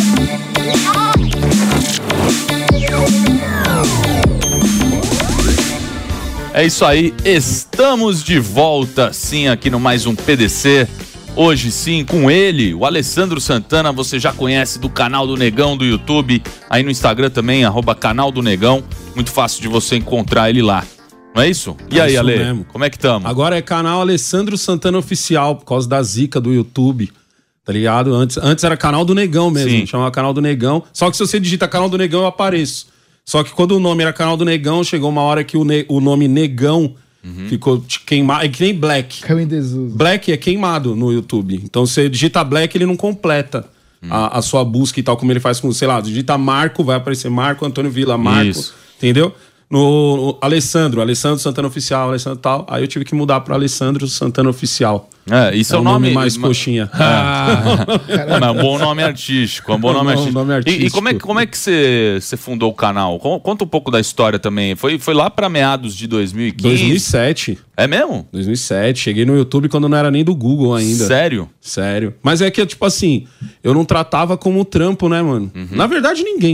É isso aí, estamos de volta sim aqui no mais um PDC. Hoje sim com ele, o Alessandro Santana, você já conhece do canal do Negão do YouTube, aí no Instagram também, @canal do Negão, muito fácil de você encontrar ele lá. Não é isso? E aí, Ale, mesmo. Como é que tamo? Agora é canal Alessandro Santana Oficial, por causa da zica do YouTube, tá ligado? Antes era canal do Negão mesmo, chamava canal do Negão, só que se você digita canal do Negão eu apareço. Só que quando o nome era canal do Negão, chegou uma hora que o nome Negão ficou queimado. É que nem Black. Caiu em desuso. Black é queimado no YouTube. Então você digita Black, ele não completa a sua busca e tal, como ele faz com, sei lá, digita Marco, vai aparecer Marco Antônio Vila, Marco. Isso. Entendeu? No Alessandro Santana Oficial, Alessandro tal. Aí eu tive que mudar para Alessandro Santana Oficial. Isso é o nome mais coxinha. É um bom nome artístico. Um bom nome artístico. E como é que você fundou o canal? Conta um pouco da história também. Foi lá para meados de 2015? 2007. É mesmo? 2007. Cheguei no YouTube quando não era nem do Google ainda. Sério? Sério. Mas é que, tipo assim, eu não tratava como trampo, né, mano? Na verdade, ninguém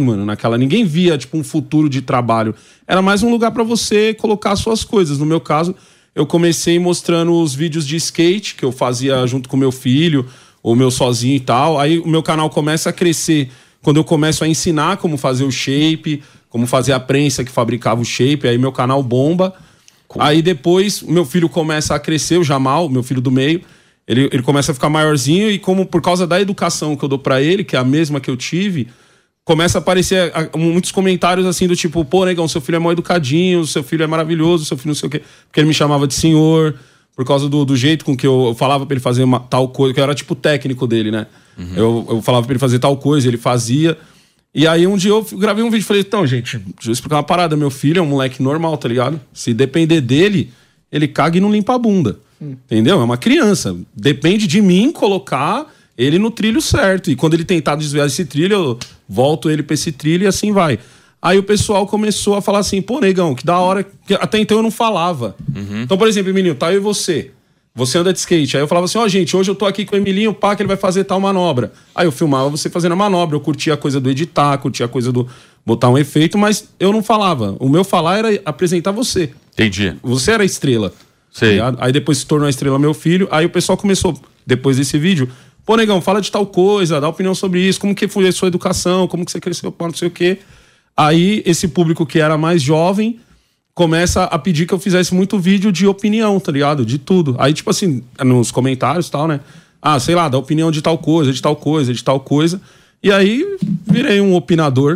via, tipo, um futuro de trabalho. Era mais um lugar para você colocar suas coisas. No meu caso, eu comecei mostrando os vídeos de skate que eu fazia junto com meu filho, ou meu sozinho e tal. Aí o meu canal começa a crescer quando eu começo a ensinar como fazer o shape, como fazer a prensa que fabricava o shape. Aí meu canal bomba. Aí depois meu filho começa a crescer, o Jamal, meu filho do meio. Ele começa a ficar maiorzinho e como por causa da educação que eu dou pra ele, que é a mesma que eu tive, começa a aparecer muitos comentários assim do tipo, pô, Negão, seu filho é mó educadinho, seu filho é maravilhoso, seu filho não sei o quê. Porque ele me chamava de senhor, por causa do jeito com que eu falava pra ele fazer tal coisa, que eu era tipo técnico dele, né? Eu falava pra ele fazer tal coisa, ele fazia. E aí um dia eu gravei um vídeo e falei, então, gente, deixa eu explicar uma parada. Meu filho é um moleque normal, tá ligado? Se depender dele, ele caga e não limpa a bunda. Entendeu? É uma criança. Depende de mim colocar ele no trilho certo. E quando ele tentar desviar desse trilho, eu volto ele pra esse trilho e assim vai. Aí o pessoal começou a falar assim, pô, Negão, que da hora. Até então eu não falava. Então, por exemplo, menino, tá eu e você. Você anda de skate. Aí eu falava assim, ó, gente, hoje eu tô aqui com o Emilinho, pá, que ele vai fazer tal manobra. Aí eu filmava você fazendo a manobra, eu curtia a coisa do editar, curtia a coisa do botar um efeito, mas eu não falava. O meu falar era apresentar você. Entendi. Você era a estrela. Sei. Tá? Aí depois se tornou a estrela meu filho. Aí o pessoal começou, depois desse vídeo, pô, Negão, fala de tal coisa, dá opinião sobre isso, como que foi a sua educação, como que você cresceu, não sei o quê. Aí esse público que era mais jovem começa a pedir que eu fizesse muito vídeo de opinião, tá ligado? De tudo. Aí, tipo assim, nos comentários e tal, né? Ah, sei lá, dá opinião de tal coisa, de tal coisa, de tal coisa. E aí, virei um opinador.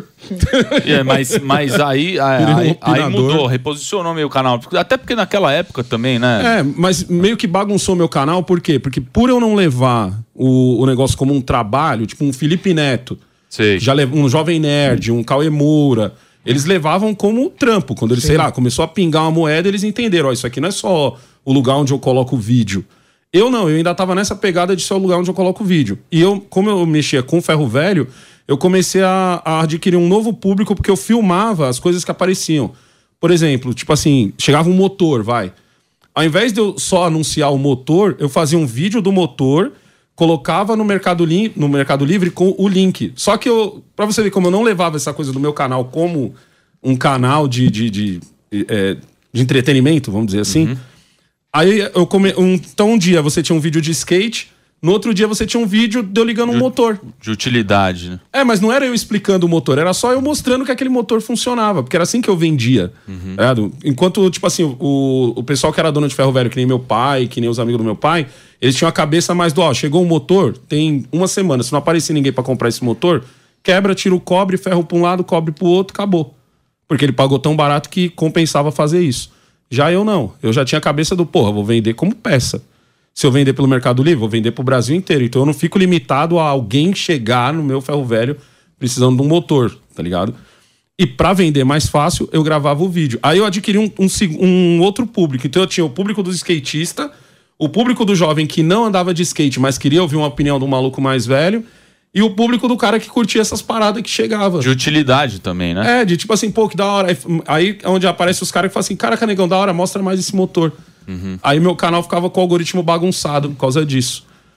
Mas aí mudou, reposicionou meio o canal. Até porque naquela época também, né? Mas meio que bagunçou meu canal, por quê? Porque por eu não levar o negócio como um trabalho, tipo um Felipe Neto, um Jovem Nerd, um Cauê Moura, eles levavam como trampo. Quando eles, sei lá, começou a pingar uma moeda, eles entenderam, ó, isso aqui não é só o lugar onde eu coloco o vídeo. Eu ainda tava nessa pegada de ser o lugar onde eu coloco o vídeo. E como eu mexia com ferro velho, eu comecei a adquirir um novo público porque eu filmava as coisas que apareciam. Por exemplo, tipo assim, chegava um motor, vai. Ao invés de eu só anunciar o motor, eu fazia um vídeo do motor, colocava no Mercado Livre com o link. Só que pra você ver como eu não levava essa coisa do meu canal como um canal de entretenimento, vamos dizer assim. Aí então um dia você tinha um vídeo de skate, no outro dia você tinha um vídeo de eu ligando um motor. De utilidade, né? Mas não era eu explicando o motor, era só eu mostrando que aquele motor funcionava, porque era assim que eu vendia. Enquanto, tipo assim, o pessoal que era dono de ferro velho, que nem meu pai, que nem os amigos do meu pai, eles tinham a cabeça mais do, ó, chegou um motor, tem uma semana, se não aparecer ninguém pra comprar esse motor, quebra, tira o cobre, ferro pra um lado, cobre pro outro, acabou. Porque ele pagou tão barato que compensava fazer isso. Já eu não. Eu já tinha a cabeça do, porra, vou vender como peça. Se eu vender pelo Mercado Livre, vou vender pro Brasil inteiro. Então eu não fico limitado a alguém chegar no meu ferro velho precisando de um motor, tá ligado? E pra vender mais fácil, eu gravava o vídeo. Aí eu adquiri um outro público. Então eu tinha o público do skatista, o público do jovem que não andava de skate, mas queria ouvir uma opinião do maluco mais velho, e o público do cara que curtia essas paradas que chegava. De utilidade também, né? De tipo assim, pô, que da hora. Aí é onde aparece os caras que falam assim, caraca, Negão, da hora, mostra mais esse motor. Aí meu canal ficava com o algoritmo bagunçado por causa disso.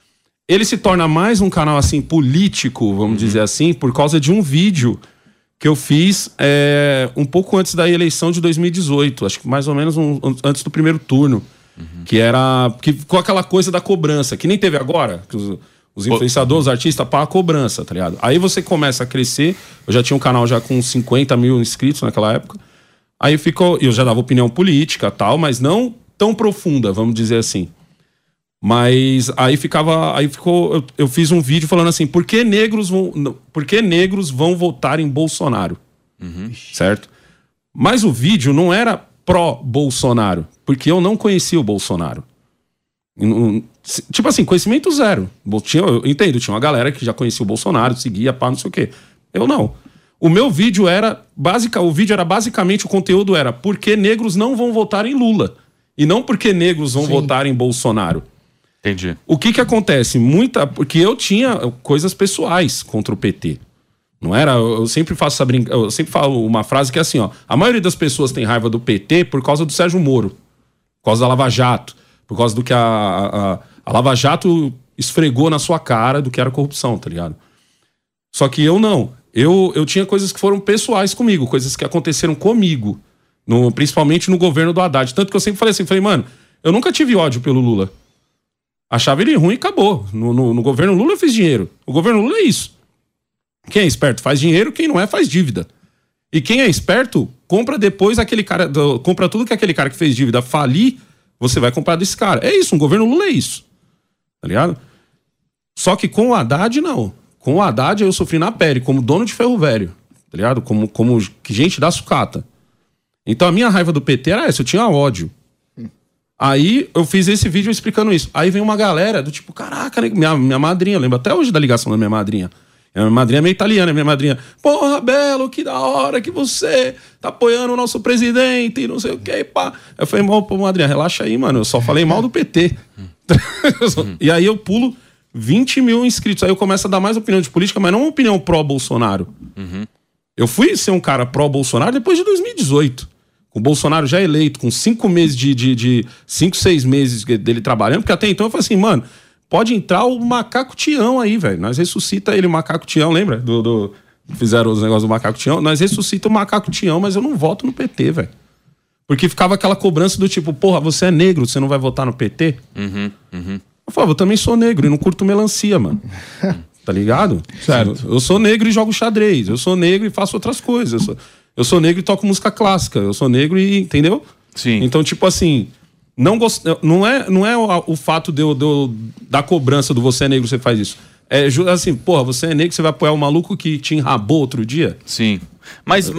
Ele se torna mais um canal, assim, político, vamos dizer assim, por causa de um vídeo que eu fiz um pouco antes da eleição de 2018, acho que mais ou menos antes do primeiro turno, que ficou aquela coisa da cobrança, que nem teve agora, que os influenciadores, os artistas, pagam a cobrança, tá ligado? Aí você começa a crescer, eu já tinha um canal já com 50 mil inscritos naquela época, aí eu já dava opinião política e tal, mas não tão profunda, vamos dizer assim. Mas eu fiz um vídeo falando assim, por que negros vão votar em Bolsonaro? Certo? Mas o vídeo não era pró-Bolsonaro, porque eu não conhecia o Bolsonaro. Tipo assim, conhecimento zero. Eu entendo, tinha uma galera que já conhecia o Bolsonaro, seguia, pá, não sei o quê. Eu não. O meu vídeo basicamente, o conteúdo era por que negros não vão votar em Lula. E não porque negros vão votar em Bolsonaro. Entendi. O que acontece? Porque eu tinha coisas pessoais contra o PT. Não era? Eu sempre faço essa brincadeira. Eu sempre falo uma frase que é assim, ó. A maioria das pessoas tem raiva do PT por causa do Sérgio Moro. Por causa da Lava Jato. Por causa do que a Lava Jato esfregou na sua cara do que era corrupção, tá ligado? Só que eu não. Eu tinha coisas que foram pessoais comigo. Coisas que aconteceram comigo. Principalmente no governo do Haddad. Tanto que eu sempre falei assim, mano, eu nunca tive ódio pelo Lula. Achava ele ruim e acabou. No governo Lula eu fiz dinheiro. O governo Lula é isso. Quem é esperto faz dinheiro, quem não é faz dívida. E quem é esperto compra depois aquele cara, compra tudo que aquele cara que fez dívida falir, você vai comprar desse cara. É isso, um governo Lula é isso. Tá ligado? Só que com o Haddad, não. Com o Haddad eu sofri na pele, como dono de ferro velho. Tá ligado? Como gente da sucata. Então a minha raiva do PT era essa, eu tinha ódio. Aí eu fiz esse vídeo explicando isso. Aí vem uma galera do tipo, caraca, minha madrinha, lembro até hoje da ligação da minha madrinha. Minha madrinha é meio italiana, minha madrinha, porra, Belo, que da hora que você tá apoiando o nosso presidente e não sei o que, pá. Eu falei, pô, madrinha, relaxa aí, mano, eu só falei mal do PT. E aí eu pulo 20 mil inscritos. Aí eu começo a dar mais opinião de política, mas não uma opinião pró-Bolsonaro. Eu fui ser um cara pró-Bolsonaro depois de 2018. Com o Bolsonaro já eleito, com 5 meses 6 meses dele trabalhando, porque até então eu falei assim, mano, pode entrar o Macaco Tião aí, velho. Nós ressuscita ele, o Macaco Tião, lembra? Fizeram os negócios do Macaco Tião. Nós ressuscita o Macaco Tião, mas eu não voto no PT, velho. Porque ficava aquela cobrança do tipo, porra, você é negro, você não vai votar no PT? Eu falava, eu também sou negro e não curto melancia, mano. Tá ligado? Certo. Eu sou negro e jogo xadrez. Eu sou negro e faço outras coisas. Eu sou negro e toco música clássica. Eu sou negro e... Entendeu? Sim. Então, tipo assim... Não é o fato da cobrança do você é negro, você faz isso. É assim, porra, você é negro, você vai apoiar o maluco que te enrabou outro dia? Sim. Mas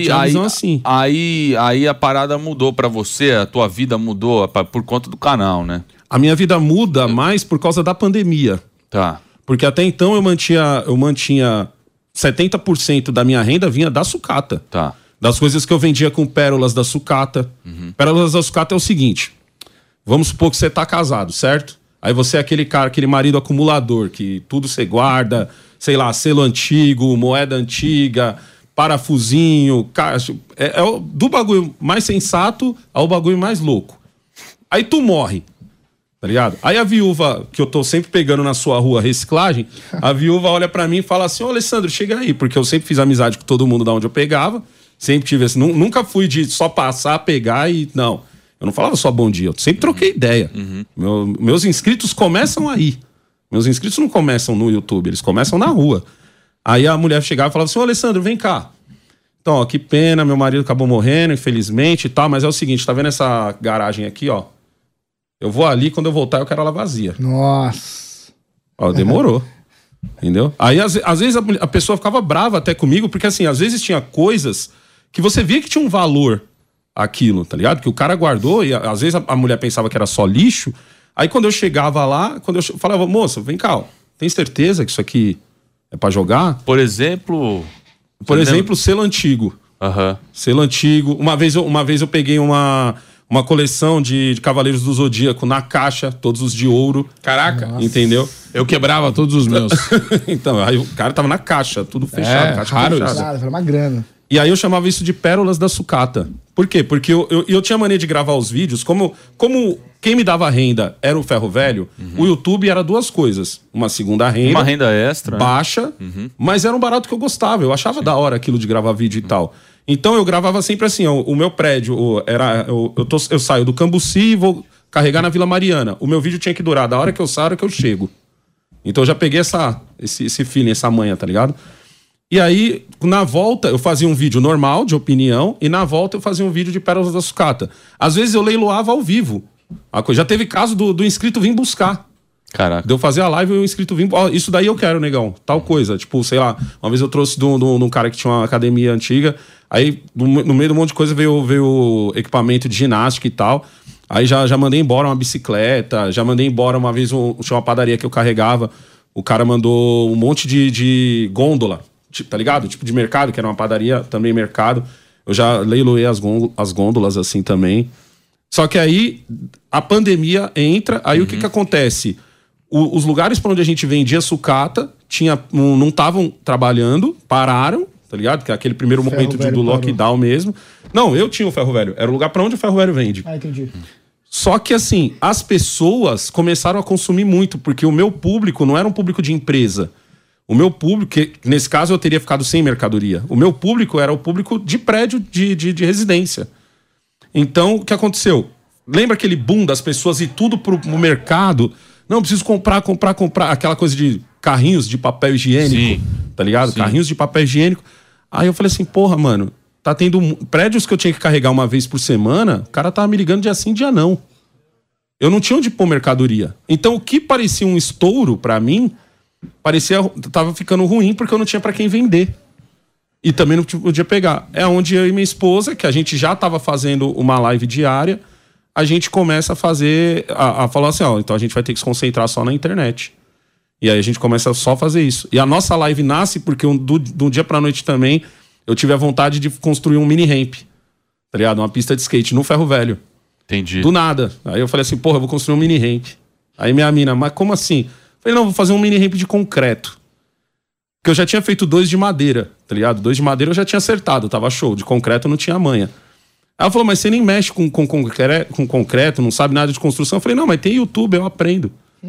aí a parada mudou pra você, a tua vida mudou por conta do canal, né? A minha vida muda mais por causa da pandemia. Tá. Porque até então eu mantinha 70% da minha renda vinha da sucata. Tá. Das coisas que eu vendia com pérolas da sucata. Pérolas da sucata é o seguinte: vamos supor que você tá casado, certo? Aí você é aquele cara, aquele marido acumulador, que tudo você guarda, sei lá, selo antigo, moeda antiga, parafusinho, do bagulho mais sensato ao bagulho mais louco. Aí tu morre, tá ligado? Aí a viúva, que eu tô sempre pegando na sua rua reciclagem, a viúva olha pra mim e fala assim, ô Alessandro, chega aí, porque eu sempre fiz amizade com todo mundo da onde eu pegava, sempre tive assim, nunca fui de só passar, pegar e... Não, eu não falava só bom dia, eu sempre troquei ideia. Meus inscritos começam aí. Meus inscritos não começam no YouTube, eles começam na rua. Aí a mulher chegava e falava assim, ô Alessandro, vem cá. Então, ó, que pena, meu marido acabou morrendo, infelizmente e tal, mas é o seguinte, tá vendo essa garagem aqui, ó? Eu vou ali, quando eu voltar, eu quero ela vazia. Nossa. Ó, demorou. Entendeu? Aí, às vezes, a pessoa ficava brava até comigo, porque, assim, às vezes tinha coisas que você via que tinha um valor aquilo, tá ligado? Que o cara guardou e, às vezes, a mulher pensava que era só lixo. Aí, quando eu chegava lá, quando eu falava, moça, vem cá, ó, tem certeza que isso aqui é pra jogar? Por exemplo, selo antigo. Aham. Selo antigo. Uma vez eu peguei uma coleção de Cavaleiros do Zodíaco na caixa, todos os de ouro. Caraca. Nossa. Entendeu? Eu quebrava todos os meus. Então, aí o cara tava na caixa, tudo fechado. Caixa raro fechada. isso. Claro, foi uma grana. E aí eu chamava isso de pérolas da sucata. Por quê? Porque eu tinha mania de gravar os vídeos, como quem me dava renda era o Ferro Velho, o YouTube era duas coisas. Uma segunda renda. Uma renda extra. Baixa, mas era um barato que eu gostava. Eu achava da hora aquilo de gravar vídeo e tal. Então eu gravava sempre assim, o meu prédio era... Eu saio do Cambuci e vou carregar na Vila Mariana. O meu vídeo tinha que durar da hora que eu saio, da hora que eu chego. Então eu já peguei esse feeling, essa manha, tá ligado? E aí, na volta, eu fazia um vídeo normal, de opinião, e na volta eu fazia um vídeo de pérolas da sucata. Às vezes eu leiloava ao vivo. Já teve caso do inscrito vir buscar. Caraca. De eu fazer a live e o inscrito vir... isso daí eu quero, negão. Tal coisa. Tipo, sei lá, uma vez eu trouxe de um cara que tinha uma academia antiga, aí no meio de um monte de coisa veio equipamento de ginástica e tal. Aí já mandei embora uma bicicleta, já mandei embora uma vez, tinha uma padaria que eu carregava, o cara mandou um monte de gôndola, tá ligado? Tipo de mercado, que era uma padaria, também mercado. Eu já leiloei as gôndolas assim também. Só que aí a pandemia entra, aí o que acontece? Os lugares para onde a gente vendia sucata não estavam trabalhando, pararam, tá ligado? Que é aquele primeiro momento do lockdown mesmo. Não, eu tinha o Ferro Velho. Era o lugar pra onde o Ferro Velho vende. Ah, entendi. Só que assim, as pessoas começaram a consumir muito, porque o meu público não era um público de empresa. O meu público, que nesse caso eu teria ficado sem mercadoria. O meu público era o público de prédio de residência. Então, o que aconteceu? Lembra aquele boom das pessoas ir tudo pro mercado? Não, preciso comprar. Aquela coisa de carrinhos de papel higiênico, tá ligado? Sim. Carrinhos de papel higiênico. Aí eu falei assim, porra, mano, tá tendo prédios que eu tinha que carregar uma vez por semana, o cara tava me ligando dia sim, dia não. Eu não tinha onde pôr mercadoria. Então o que parecia um estouro pra mim, tava ficando ruim porque eu não tinha pra quem vender. E também não podia pegar. É onde eu e minha esposa, que a gente já tava fazendo uma live diária, a gente começa a fazer, a falar assim, então a gente vai ter que se concentrar só na internet. E aí a gente começa só a fazer isso. E a nossa live nasce porque do dia pra noite também eu tive a vontade de construir um mini ramp, tá ligado? Uma pista de skate no Ferro Velho. Entendi. Do nada. Aí eu falei assim, porra, eu vou construir um mini ramp. Aí minha mina, mas como assim? Eu falei, não, vou fazer um mini ramp de concreto. Porque eu já tinha feito 2 de madeira, tá ligado? 2 de madeira eu já tinha acertado, tava show. De concreto eu não tinha manha. Aí ela falou, mas você nem mexe com concreto, não sabe nada de construção. Eu falei, não, mas tem YouTube, eu aprendo.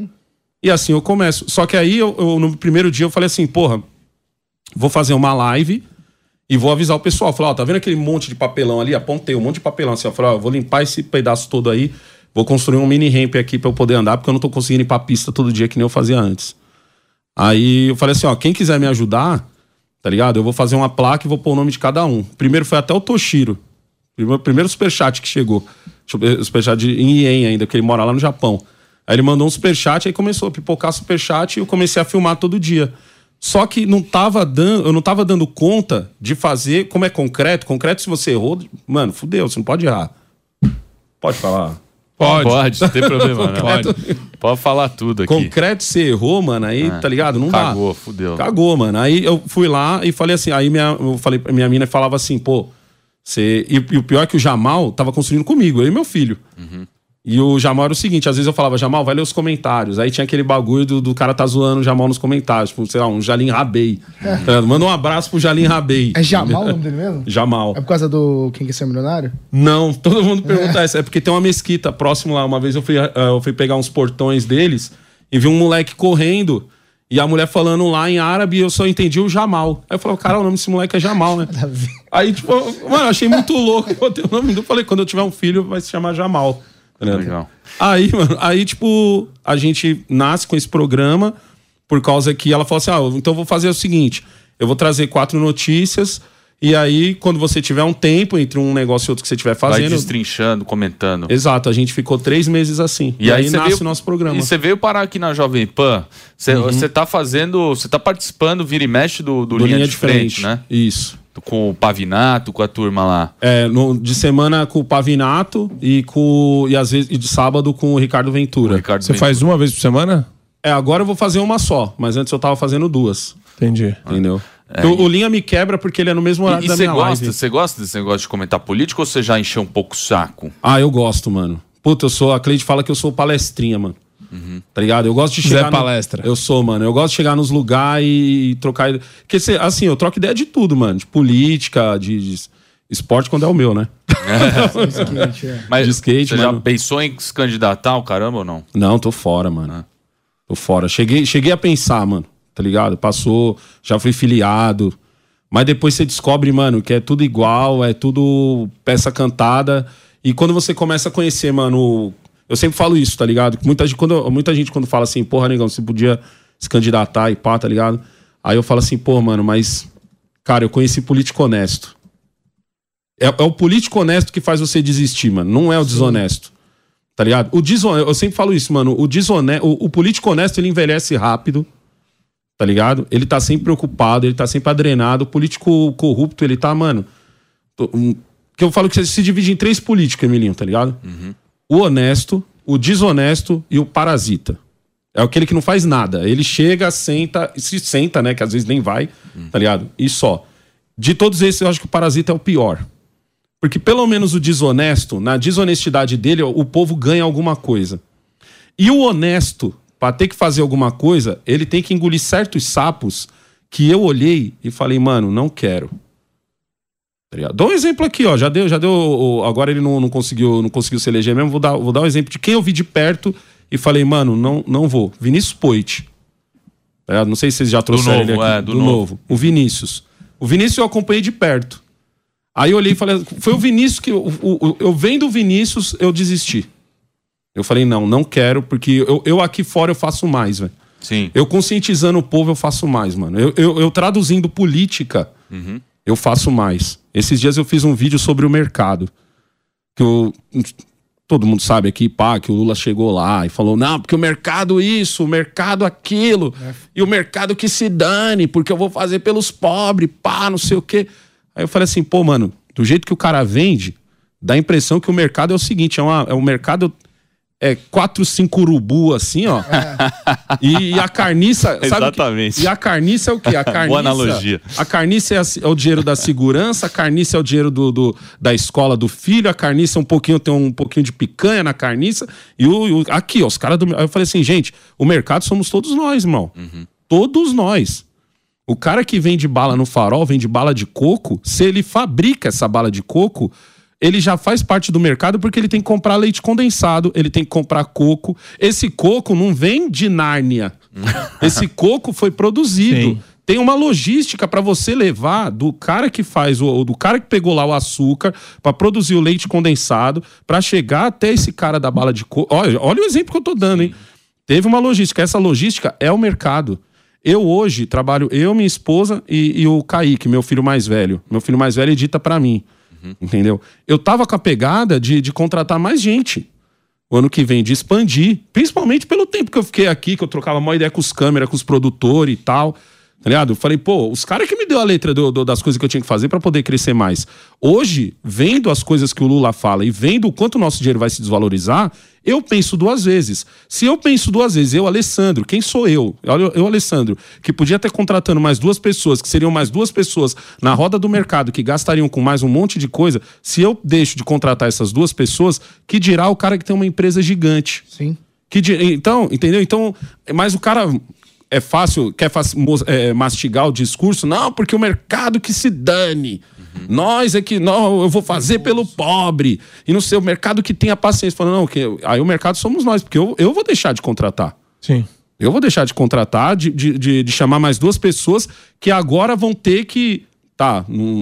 E assim eu começo. Só que aí, no primeiro dia, eu falei assim, porra, vou fazer uma live e vou avisar o pessoal. Falei, tá vendo aquele monte de papelão ali? Apontei um monte de papelão assim. Eu falei, eu vou limpar esse pedaço todo aí, vou construir um mini ramp aqui pra eu poder andar, porque eu não tô conseguindo ir pra pista todo dia que nem eu fazia antes. Aí eu falei assim, quem quiser me ajudar, tá ligado? Eu vou fazer uma placa e vou pôr o nome de cada um. Primeiro foi até o Toshiro. Primeiro superchat que chegou. Superchat em ien ainda, porque ele mora lá no Japão. Aí ele mandou um superchat, aí começou a pipocar superchat e eu comecei a filmar todo dia. Só que eu não tava dando conta de fazer, como é concreto, se você errou, mano, fudeu, você não pode errar. Pode falar? Pode, não tem problema não. Pode falar tudo aqui. Concreto, você errou, mano, aí, tá ligado? Não dá. Cagou, fudeu. Cagou, mano. Aí eu fui lá e falei assim, eu falei pra minha mina, falava assim, pô, e o pior é que o Jamal tava construindo comigo, eu e meu filho. E o Jamal era o seguinte, às vezes eu falava, Jamal, vai ler os comentários. Aí tinha aquele bagulho do cara tá zoando o Jamal nos comentários. Tipo, sei lá, um Jalim Rabei. Manda um abraço pro Jalim Rabei. É Jamal o nome dele mesmo? Jamal. É por causa do Quem Quer Ser Milionário? Não, todo mundo pergunta isso. É porque tem uma mesquita próximo lá. Uma vez eu fui pegar uns portões deles e vi um moleque correndo e a mulher falando lá em árabe e eu só entendi o Jamal. Aí eu falei, cara, o nome desse moleque é Jamal, né? Aí, tipo, mano, eu achei muito louco. Eu botei o nome do... Falei, quando eu tiver um filho, vai se chamar Jamal. Legal. Aí, mano, tipo, a gente nasce com esse programa por causa que ela falou assim, então eu vou fazer o seguinte, eu vou trazer 4 notícias e aí, quando você tiver um tempo entre um negócio e outro que você estiver fazendo... Vai destrinchando, comentando. Exato, a gente ficou 3 meses assim. E aí nasce o nosso programa. E você veio parar aqui na Jovem Pan, você tá fazendo, você tá participando, vira e mexe do Linha de Frente, né? Isso. Com o Pavinato, com a turma lá. De semana com o Pavinato e às vezes de sábado com o Ricardo Ventura. Você faz uma vez por semana? Agora eu vou fazer uma só, mas antes eu tava fazendo 2. Entendi. Entendeu? O Linha me quebra porque ele é no mesmo horário da minha live. Você gosta desse negócio de comentar político ou você já encheu um pouco o saco? Eu gosto, mano. Puta, a Cleide fala que eu sou palestrinha, mano. Tá ligado? Eu gosto de Zé chegar... Palestra. Eu sou, mano. Eu gosto de chegar nos lugares e trocar... Porque, assim, eu troco ideia de tudo, mano. De política, de esporte quando é o meu, né? Skate, é. Mas De skate, você mano. já pensou em se candidatar ao caramba ou não? Não, tô fora, mano. Tô fora. Cheguei a pensar, mano. Tá ligado? Passou, já fui filiado. Mas depois você descobre, mano, que é tudo igual, é tudo peça cantada. E quando você começa a conhecer, mano... Eu sempre falo isso, tá ligado? Muita gente quando fala assim, porra, negão, você podia se candidatar e pá, tá ligado? Aí eu falo assim, porra, mano, mas... Cara, eu conheci político honesto. É o político honesto que faz você desistir, mano. Não é o desonesto. Tá ligado? Eu sempre falo isso, mano. O político honesto, ele envelhece rápido. Tá ligado? Ele tá sempre preocupado, ele tá sempre adrenado. O político corrupto, ele tá, mano... Que eu falo que você se divide em 3 políticos, Emilinho, tá ligado? O honesto, o desonesto e o parasita. É aquele que não faz nada. Ele chega, se senta, né? Que às vezes nem vai, tá ligado? E só. De todos esses, eu acho que o parasita é o pior. Porque pelo menos o desonesto, na desonestidade dele, o povo ganha alguma coisa. E o honesto, pra ter que fazer alguma coisa, ele tem que engolir certos sapos que eu olhei e falei, mano, não quero. Dou um exemplo aqui, ó. Já deu. Agora ele não conseguiu se eleger mesmo. Vou dar um exemplo de quem eu vi de perto e falei, mano, não vou. Vinícius Poit. Não sei se vocês já trouxeram ele aqui. Do novo. O Vinícius. O Vinícius eu acompanhei de perto. Aí eu olhei e falei, foi o Vinícius que... Eu vendo o Vinícius, eu desisti. Eu falei, não quero, porque eu aqui fora eu faço mais, velho. Sim. Eu conscientizando o povo, eu faço mais, mano. Eu traduzindo política, eu faço mais. Esses dias eu fiz um vídeo sobre o mercado. Todo mundo sabe aqui, pá, que o Lula chegou lá e falou, não, porque o mercado isso, o mercado aquilo, e o mercado que se dane, porque eu vou fazer pelos pobres, pá, não sei o quê. Aí eu falei assim, pô, mano, do jeito que o cara vende, dá a impressão que o mercado é o seguinte, é um mercado... 4, 5 urubu, assim, ó. E a carniça... Sabe Exatamente. E a carniça é o quê? A carniça, boa analogia. A carniça é o dinheiro da segurança, a carniça é o dinheiro da escola do filho, a carniça tem um pouquinho de picanha na carniça. E aqui, ó, os caras do... Aí eu falei assim, gente, o mercado somos todos nós, irmão. Todos nós. O cara que vende bala no Farol, vende bala de coco, se ele fabrica essa bala de coco... Ele já faz parte do mercado porque ele tem que comprar leite condensado, ele tem que comprar coco. Esse coco não vem de Nárnia. Esse coco foi produzido. Sim. Tem uma logística para você levar do cara que faz, do cara que pegou lá o açúcar para produzir o leite condensado, para chegar até esse cara da bala de coco. Olha o exemplo que eu tô dando, hein? Teve uma logística. Essa logística é o mercado. Eu hoje trabalho, minha esposa e o Kaique, meu filho mais velho. Meu filho mais velho edita para mim. Entendeu? Eu tava com a pegada de contratar mais gente o ano que vem, de expandir, principalmente pelo tempo que eu fiquei aqui, que eu trocava uma ideia com os câmeras, com os produtores e tal, tá ligado? Eu falei, pô, os caras que me deu a letra das coisas que eu tinha que fazer pra poder crescer mais. Hoje, vendo as coisas que o Lula fala e vendo o quanto o nosso dinheiro vai se desvalorizar, eu penso 2 vezes. Se eu penso 2 vezes, eu, Alessandro, quem sou eu? Eu, Alessandro, que podia ter contratando mais 2 pessoas, que seriam mais 2 pessoas na roda do mercado, que gastariam com mais um monte de coisa, se eu deixo de contratar essas 2 pessoas, que dirá o cara que tem uma empresa gigante? Sim. Então, entendeu? Então, mas o cara... É fácil, quer mastigar o discurso? Não, porque o mercado que se dane. Nós é que não, eu vou fazer pelo pobre. E não sei, o mercado que tem a paciência. Falando, não, aí o mercado somos nós, porque eu vou deixar de contratar. Sim. Eu vou deixar de contratar, de chamar mais 2 pessoas que agora vão ter que... Tá,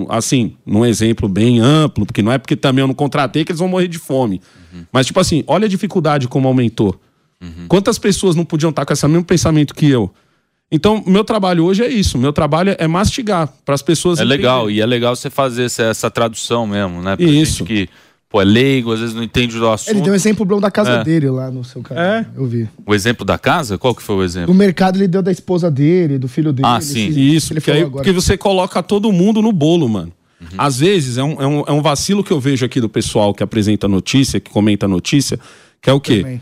num exemplo bem amplo, porque não é porque também eu não contratei que eles vão morrer de fome. Mas, tipo assim, olha a dificuldade como aumentou. Quantas pessoas não podiam estar com esse mesmo pensamento que eu? Então, meu trabalho hoje é isso. Meu trabalho é mastigar para as pessoas... É legal, e é legal você fazer essa tradução mesmo, né? Pra isso. gente que, pô, é leigo, às vezes não entende do assunto. Ele deu um exemplo bom da casa dele lá no seu canal. Eu vi. O exemplo da casa? Qual que foi o exemplo? Do mercado ele deu da esposa dele, do filho dele. Ah, sim. Isso, porque você coloca todo mundo no bolo, mano. Às vezes, é um vacilo que eu vejo aqui do pessoal que apresenta notícia, que comenta notícia, que é o quê? Também.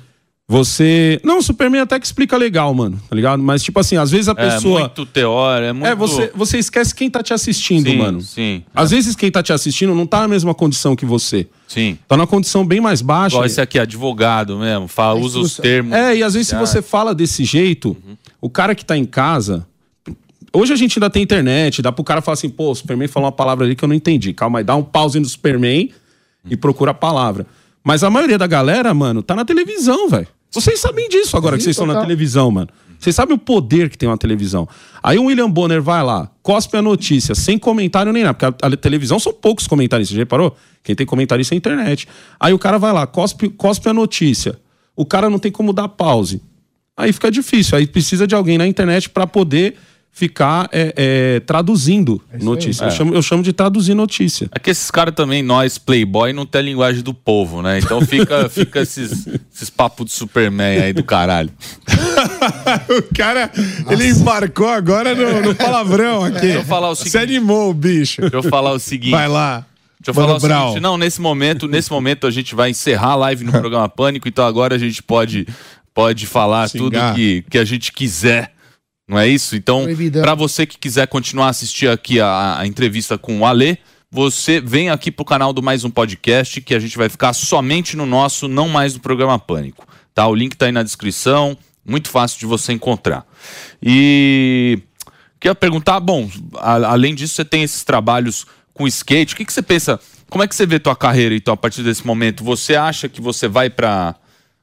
Você... Não, o Superman até que explica legal, mano, tá ligado? Mas, tipo assim, às vezes a pessoa... É muito teórico, é muito... Você esquece quem tá te assistindo, sim, mano. Sim. Às vezes quem tá te assistindo não tá na mesma condição que você. Sim. Tá numa condição bem mais baixa. Igual esse aqui, advogado mesmo, usa os termos. E às vezes se você fala desse jeito, o cara que tá em casa... Hoje a gente ainda tem internet, dá pro cara falar assim, pô, o Superman falou uma palavra ali que eu não entendi. Calma aí, dá um pause no Superman e procura a palavra. Mas a maioria da galera, mano, tá na televisão, velho. Vocês sabem disso agora que vocês estão na televisão, mano. Vocês sabem o poder que tem uma televisão. Aí o William Bonner vai lá, cospe a notícia, sem comentário nem nada. Porque a televisão são poucos comentaristas, já reparou? Quem tem comentarista é a internet. Aí o cara vai lá, cospe a notícia. O cara não tem como dar pause. Aí fica difícil. Aí precisa de alguém na internet pra poder... ficar traduzindo notícia. Eu chamo de traduzir notícia. É que esses caras também, nós, Playboy, não tem a linguagem do povo, né? Então fica esses papos de Superman aí do caralho. O cara, ele embarcou agora no palavrão aqui. Deixa eu falar o seguinte. Você animou o bicho. Deixa eu falar o seguinte. Vai lá. Deixa eu falar o seguinte. Não, nesse momento a gente vai encerrar a live no programa Pânico, então agora a gente pode falar tudo que a gente quiser. Não é isso? Então, para você que quiser continuar a assistir aqui a entrevista com o Alê, você vem aqui pro canal do Mais Um Podcast, que a gente vai ficar somente no nosso, não mais no programa Pânico. Tá? O link tá aí na descrição, muito fácil de você encontrar. E queria perguntar, bom, além disso, você tem esses trabalhos com skate, o que você pensa, como é que você vê tua carreira, então, a partir desse momento? Você acha que você vai para...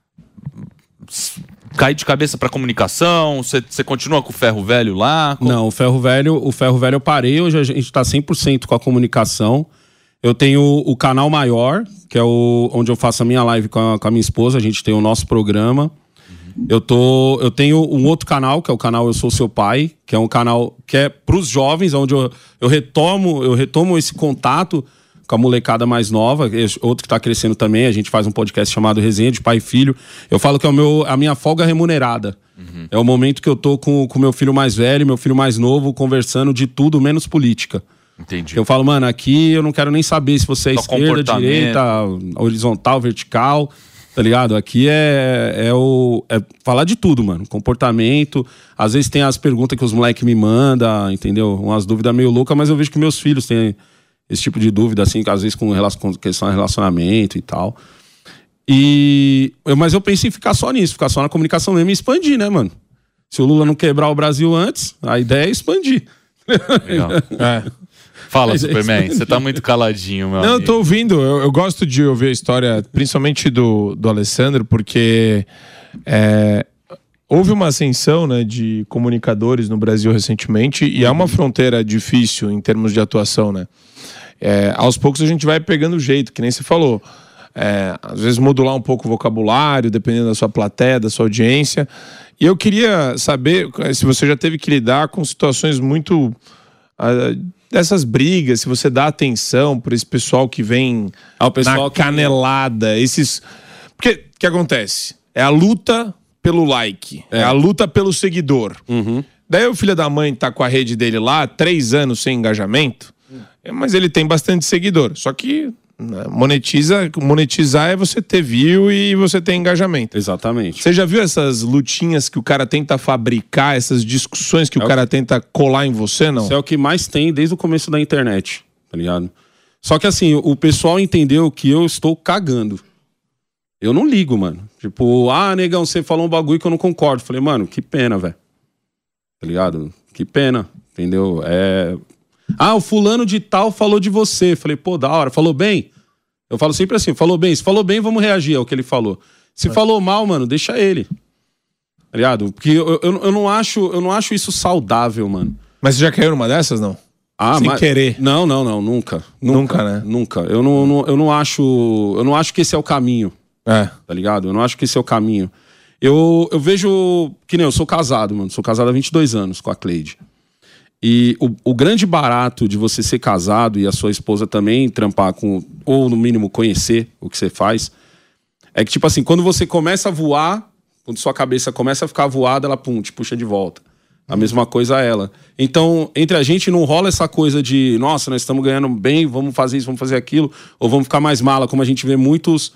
cair de cabeça pra comunicação? Você continua com o Ferro Velho lá? Não, o Ferro Velho eu parei, hoje a gente tá 100% com a comunicação. Eu tenho o canal maior, que é onde eu faço a minha live com a minha esposa, a gente tem o nosso programa. Eu tenho um outro canal, que é o canal Eu Sou Seu Pai, que é um canal que é pros jovens, onde eu retomo esse contato com a molecada mais nova, outro que tá crescendo também. A gente faz um podcast chamado Resenha de Pai e Filho. Eu falo que é a minha folga remunerada. É o momento que eu tô com o meu filho mais velho, meu filho mais novo, conversando de tudo, menos política. Entendi. Eu falo, mano, aqui eu não quero nem saber se você é esquerda, direita, horizontal, vertical, tá ligado? Aqui é falar de tudo, mano. Comportamento. Às vezes tem as perguntas que os moleques me mandam, entendeu? Umas dúvidas meio loucas, mas eu vejo que meus filhos têm esse tipo de dúvida, assim, às vezes com questão de relacionamento e tal. Mas eu penso em ficar só nisso, ficar só na comunicação mesmo e expandir, né, mano? Se o Lula não quebrar o Brasil antes, a ideia é expandir. Legal. Fala, Superman, você tá muito caladinho, meu amigo. Eu tô ouvindo, eu gosto de ouvir a história, principalmente do Alessandro, porque houve uma ascensão, né, de comunicadores no Brasil recentemente, e há uma fronteira difícil em termos de atuação, né? Aos poucos a gente vai pegando o jeito, que nem você falou. Às vezes modular um pouco o vocabulário, dependendo da sua plateia, da sua audiência. E eu queria saber se você já teve que lidar com situações muito... dessas brigas, se você dá atenção para esse pessoal que vem na canelada. Porque o que acontece? É a luta pelo like, é a luta pelo seguidor. Daí o filho da mãe tá com a rede dele lá, 3 anos sem engajamento, mas ele tem bastante seguidor. Só que monetizar é você ter view e você ter engajamento. Exatamente. Você já viu essas lutinhas que o cara tenta fabricar, essas discussões que o cara tenta colar em você, não? Isso é o que mais tem desde o começo da internet, tá ligado? Só que assim, o pessoal entendeu que eu estou cagando. Eu não ligo, mano. Tipo, negão, você falou um bagulho que eu não concordo. Falei, mano, que pena, velho. Tá ligado? Que pena, entendeu? O fulano de tal falou de você. Falei, pô, da hora. Falou bem? Eu falo sempre assim, falou bem. Se falou bem, vamos reagir ao que ele falou. Se falou mal, mano, deixa ele. Tá ligado? Porque eu não acho isso saudável, mano. Mas você já caiu numa dessas, não? Sem querer? Não, nunca. Nunca, né? Nunca. Eu não acho que esse é o caminho. Tá ligado? Eu não acho que esse é o caminho. Eu vejo... Que nem eu sou casado, mano. Sou casado há 22 anos com a Cleide. E o grande barato de você ser casado e a sua esposa também trampar com, ou no mínimo conhecer o que você faz, é que, tipo assim, quando você começa a voar, quando sua cabeça começa a ficar voada, ela, te puxa de volta. A mesma coisa a ela. Então, entre a gente não rola essa coisa de, nossa, nós estamos ganhando bem, vamos fazer isso, vamos fazer aquilo, ou vamos ficar mais mala, como a gente vê muitos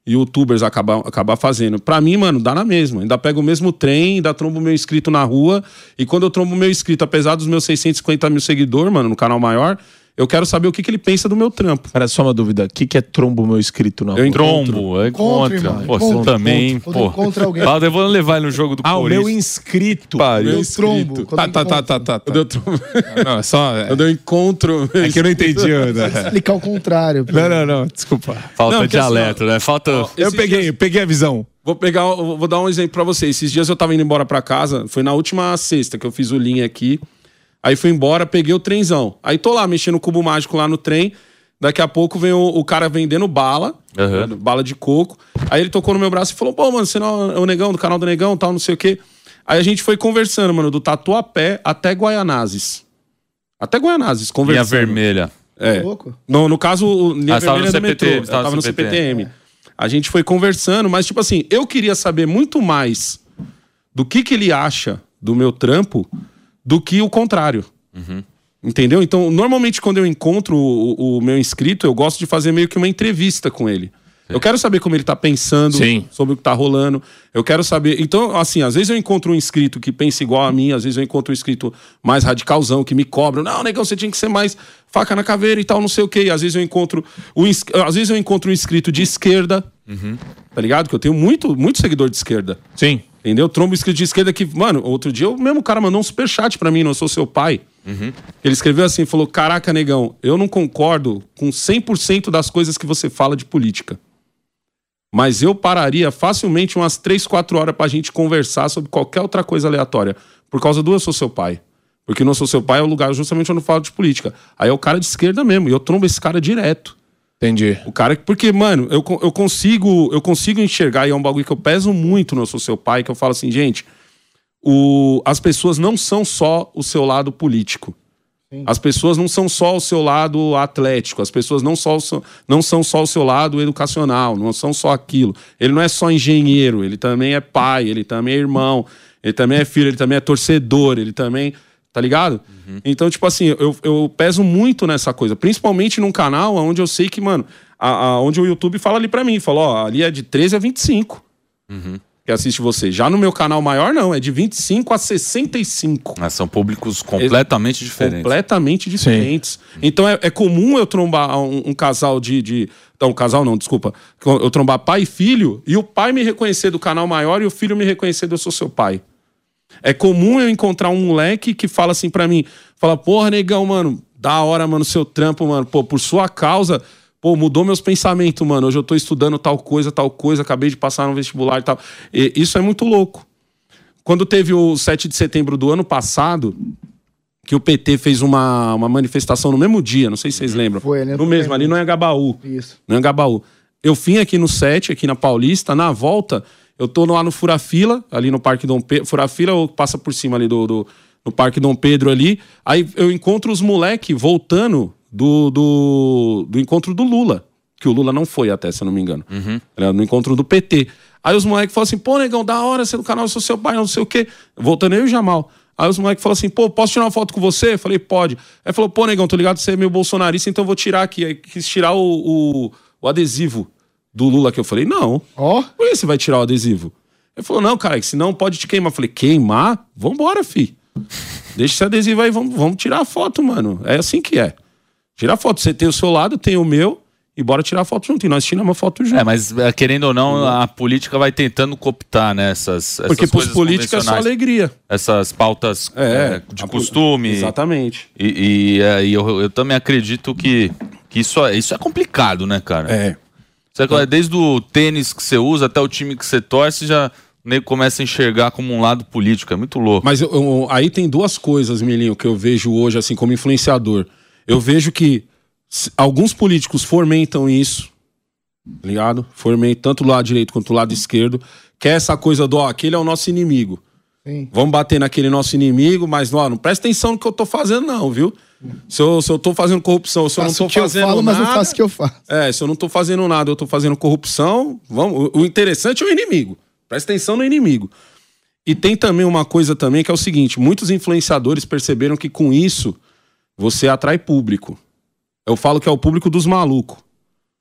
youtubers acabar fazendo. Pra mim, mano, dá na mesma. Ainda pego o mesmo trem, ainda trombo o meu inscrito na rua. E quando eu trombo o meu inscrito, apesar dos meus 650 mil seguidores, mano, no canal maior, eu quero saber o que ele pensa do meu trampo. Cara, só uma dúvida. O que é trombo meu inscrito na rua? Trombo, encontra. Pô, você também, pô. Encontra alguém. Eu vou levar ele no jogo do Corinthians. O meu inscrito. Meu trombo. Tá. Eu dei trombo. Não, é só... Eu dei encontro. É que eu não entendi. Explicar o contrário. Não, desculpa. Falta dialeto, né? Falta... Eu peguei a visão. Vou dar um exemplo pra vocês. Esses dias eu tava indo embora pra casa, foi na última sexta que eu fiz o linha aqui. Aí fui embora, peguei o trenzão. Aí tô lá, mexendo o cubo mágico lá no trem. Daqui a pouco vem o cara vendendo bala, bala de coco. Aí ele tocou no meu braço e falou, pô, mano, você não é o Negão, do canal do Negão, tal, não sei o quê. Aí a gente foi conversando, mano, do Tatuapé até Guaianazes. Conversando. Linha vermelha. É. No caso, linha vermelha do metrô. Eu tava no CPTM. A gente foi conversando, mas tipo assim, eu queria saber muito mais do que ele acha do meu trampo do que o contrário. Entendeu? Então, normalmente quando eu encontro o meu inscrito, eu gosto de fazer meio que uma entrevista com ele. Eu quero saber como ele tá pensando sobre o que tá rolando. Eu quero saber... Então, assim, às vezes eu encontro um inscrito que pensa igual a mim, às vezes eu encontro um inscrito mais radicalzão, que me cobra. Não, Negão, você tinha que ser mais faca na caveira e tal, não sei o quê. E às vezes eu encontro um inscrito de esquerda, tá ligado? Que eu tenho muito seguidor de esquerda. Sim. Entendeu? Trombo inscrito de esquerda que... Mano, outro dia o mesmo cara mandou um superchat pra mim, não sou seu pai. Ele escreveu assim, falou, caraca, Negão, eu não concordo com 100% das coisas que você fala de política. Mas eu pararia facilmente umas 3, 4 horas pra gente conversar sobre qualquer outra coisa aleatória. Por causa do eu sou seu pai. Porque não sou seu pai é o lugar justamente onde eu falo de política. Aí é o cara de esquerda mesmo, e eu trombo esse cara direto. Entendi. O cara, porque, mano, eu consigo enxergar, e é um bagulho que eu peso muito no Eu Sou Seu Pai, que eu falo assim, gente, as pessoas não são só o seu lado político. As pessoas não são só o seu lado atlético, as pessoas não são só o seu lado educacional, não são só aquilo. Ele não é só engenheiro, ele também é pai, ele também é irmão, ele também é filho, ele também é torcedor, ele também... Tá ligado? Então, tipo assim, eu peso muito nessa coisa. Principalmente num canal onde eu sei que, mano, onde o YouTube fala ali pra mim. Fala, ó, ali é de 13 a 25. Que assiste você. Já no meu canal maior, não. É de 25 a 65. Mas são públicos completamente diferentes. Completamente diferentes. Sim. Então, é comum eu trombar um casal Não, casal não, desculpa. Eu trombar pai e filho, e o pai me reconhecer do canal maior e o filho me reconhecer do Eu Sou Seu Pai. É comum eu encontrar um moleque que fala assim pra mim, fala, porra, Negão, mano, da hora, mano, seu trampo, mano, pô, por sua causa, pô, mudou meus pensamentos, mano, hoje eu tô estudando tal coisa, acabei de passar no vestibular e tal. E isso é muito louco. Quando teve o 7 de setembro do ano passado, que o PT fez uma manifestação no mesmo dia, não sei se vocês lembram. Foi, né? No mesmo, ali no Anhangabaú. Isso. No Anhangabaú. Eu vim aqui no 7, aqui na Paulista, na volta... Eu tô lá no Fura-Fila, ali no Parque Dom Pedro. Fura-Fila ou passa por cima ali no Parque Dom Pedro ali. Aí eu encontro os moleque voltando do encontro do Lula. Que o Lula não foi até, se eu não me engano. No encontro do PT. Aí os moleques falam assim, pô, Negão, da hora, você no canal, eu sou seu pai, não sei o quê. Voltando eu e o Jamal. Aí os moleques falam assim, pô, posso tirar uma foto com você? Eu falei, pode. Aí falou, pô, Negão, tô ligado que você é meio bolsonarista, então eu vou tirar aqui. Aí quis tirar o adesivo do Lula, que eu falei, não. Ó. Por que você vai tirar o adesivo? Ele falou, não, cara, que senão pode te queimar. Eu falei, queimar? Vambora, fi. Deixa esse adesivo aí, vamos tirar a foto, mano. É assim que é. Tirar a foto. Você tem o seu lado, tem o meu, e bora tirar a foto junto. E nós tiramos a foto junto. Mas querendo ou não, a política vai tentando cooptar, né? Essas porque pros políticos é só alegria. Essas pautas de costume. Exatamente. E eu também acredito que isso é complicado, né, cara? Desde o tênis que você usa até o time que você torce, já meio começa a enxergar como um lado político. É muito louco. Mas aí tem duas coisas, Milinho, que eu vejo hoje, assim, como influenciador. Eu vejo que alguns políticos fomentam isso, ligado? Fomentam tanto do lado direito quanto do lado esquerdo, que é essa coisa do, aquele é o nosso inimigo. Sim. Vamos bater naquele nosso inimigo, mas não presta atenção no que eu tô fazendo não, viu? Se eu tô fazendo corrupção, se eu não tô fazendo nada... mas eu faço o que eu faço. Se eu não tô fazendo nada, eu tô fazendo corrupção, o interessante é o inimigo. Presta atenção no inimigo. E tem também uma coisa também que é o seguinte, muitos influenciadores perceberam que com isso você atrai público. Eu falo que é o público dos malucos.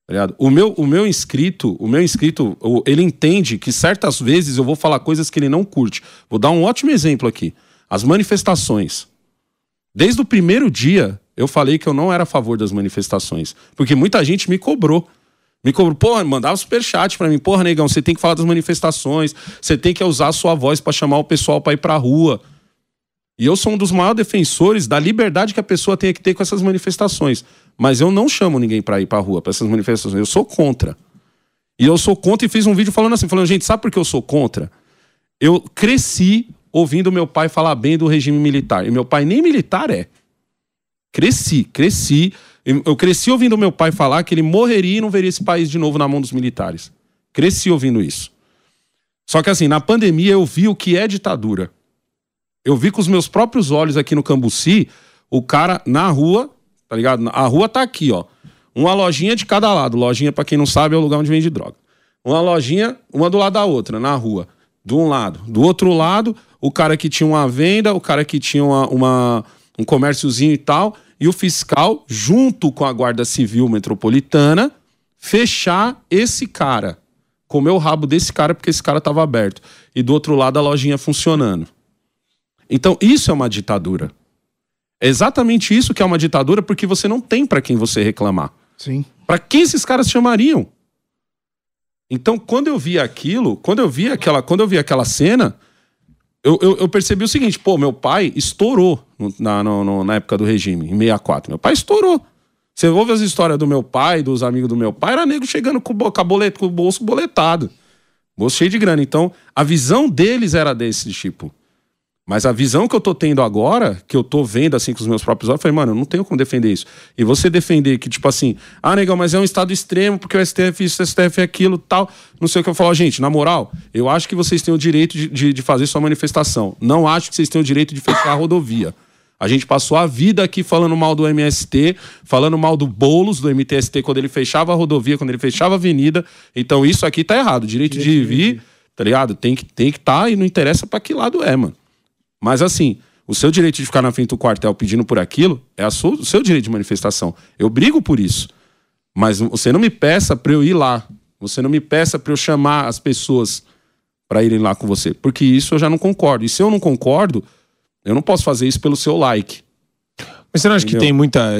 Tá ligado? O meu inscrito, ele entende que certas vezes eu vou falar coisas que ele não curte. Vou dar um ótimo exemplo aqui. As manifestações. Desde o primeiro dia, eu falei que eu não era a favor das manifestações. Porque muita gente me cobrou. Porra, mandava superchat pra mim. Porra, negão, você tem que falar das manifestações. Você tem que usar a sua voz pra chamar o pessoal pra ir pra rua. E eu sou um dos maiores defensores da liberdade que a pessoa tem que ter com essas manifestações. Mas eu não chamo ninguém pra ir pra rua, pra essas manifestações. Eu sou contra. E eu sou contra e fiz um vídeo falando, gente, sabe por que eu sou contra? Eu cresci ouvindo meu pai falar bem do regime militar. E meu pai nem militar é. Cresci. Eu cresci ouvindo meu pai falar que ele morreria e não veria esse país de novo na mão dos militares. Cresci ouvindo isso. Só que assim, na pandemia eu vi o que é ditadura. Eu vi com os meus próprios olhos aqui no Cambuci, o cara na rua, tá ligado? A rua tá aqui, ó. Uma lojinha de cada lado. Lojinha, pra quem não sabe, é o lugar onde vende droga. Uma lojinha, uma do lado da outra, na rua. De um lado. Do outro lado, o cara que tinha uma venda, o cara que tinha um comérciozinho e tal, e o fiscal, junto com a Guarda Civil Metropolitana, fechar esse cara. Comer o rabo desse cara porque esse cara tava aberto. E do outro lado, a lojinha funcionando. Então, isso é uma ditadura. É exatamente isso que é uma ditadura, porque você não tem pra quem você reclamar. Sim. Pra quem esses caras chamariam? Então, quando eu vi aquilo, quando eu vi aquela cena, eu percebi o seguinte, meu pai estourou na época do regime, em 64. Meu pai estourou. Você ouve as histórias do meu pai, dos amigos do meu pai, era nego chegando com o bolso boletado. Bolso cheio de grana. Então, a visão deles era desse tipo. Mas a visão que eu tô tendo agora, que eu tô vendo assim com os meus próprios olhos, eu falei, mano, eu não tenho como defender isso. E você defender que, tipo assim, negão, mas é um estado extremo, porque o STF isso, o STF é aquilo, tal, não sei o que eu falo. Gente, na moral, eu acho que vocês têm o direito de fazer sua manifestação. Não acho que vocês têm o direito de fechar a rodovia. A gente passou a vida aqui falando mal do MST, falando mal do Boulos, do MTST, quando ele fechava a rodovia, quando ele fechava a avenida. Então isso aqui tá errado. O direito de vir, tá ligado? Tem que tá e não interessa pra que lado é, mano. Mas assim, o seu direito de ficar na frente do quartel pedindo por aquilo é o seu direito de manifestação. Eu brigo por isso. Mas você não me peça pra eu ir lá. Você não me peça pra eu chamar as pessoas pra irem lá com você. Porque isso eu já não concordo. E se eu não concordo, eu não posso fazer isso pelo seu like. Mas você não acha que tem muita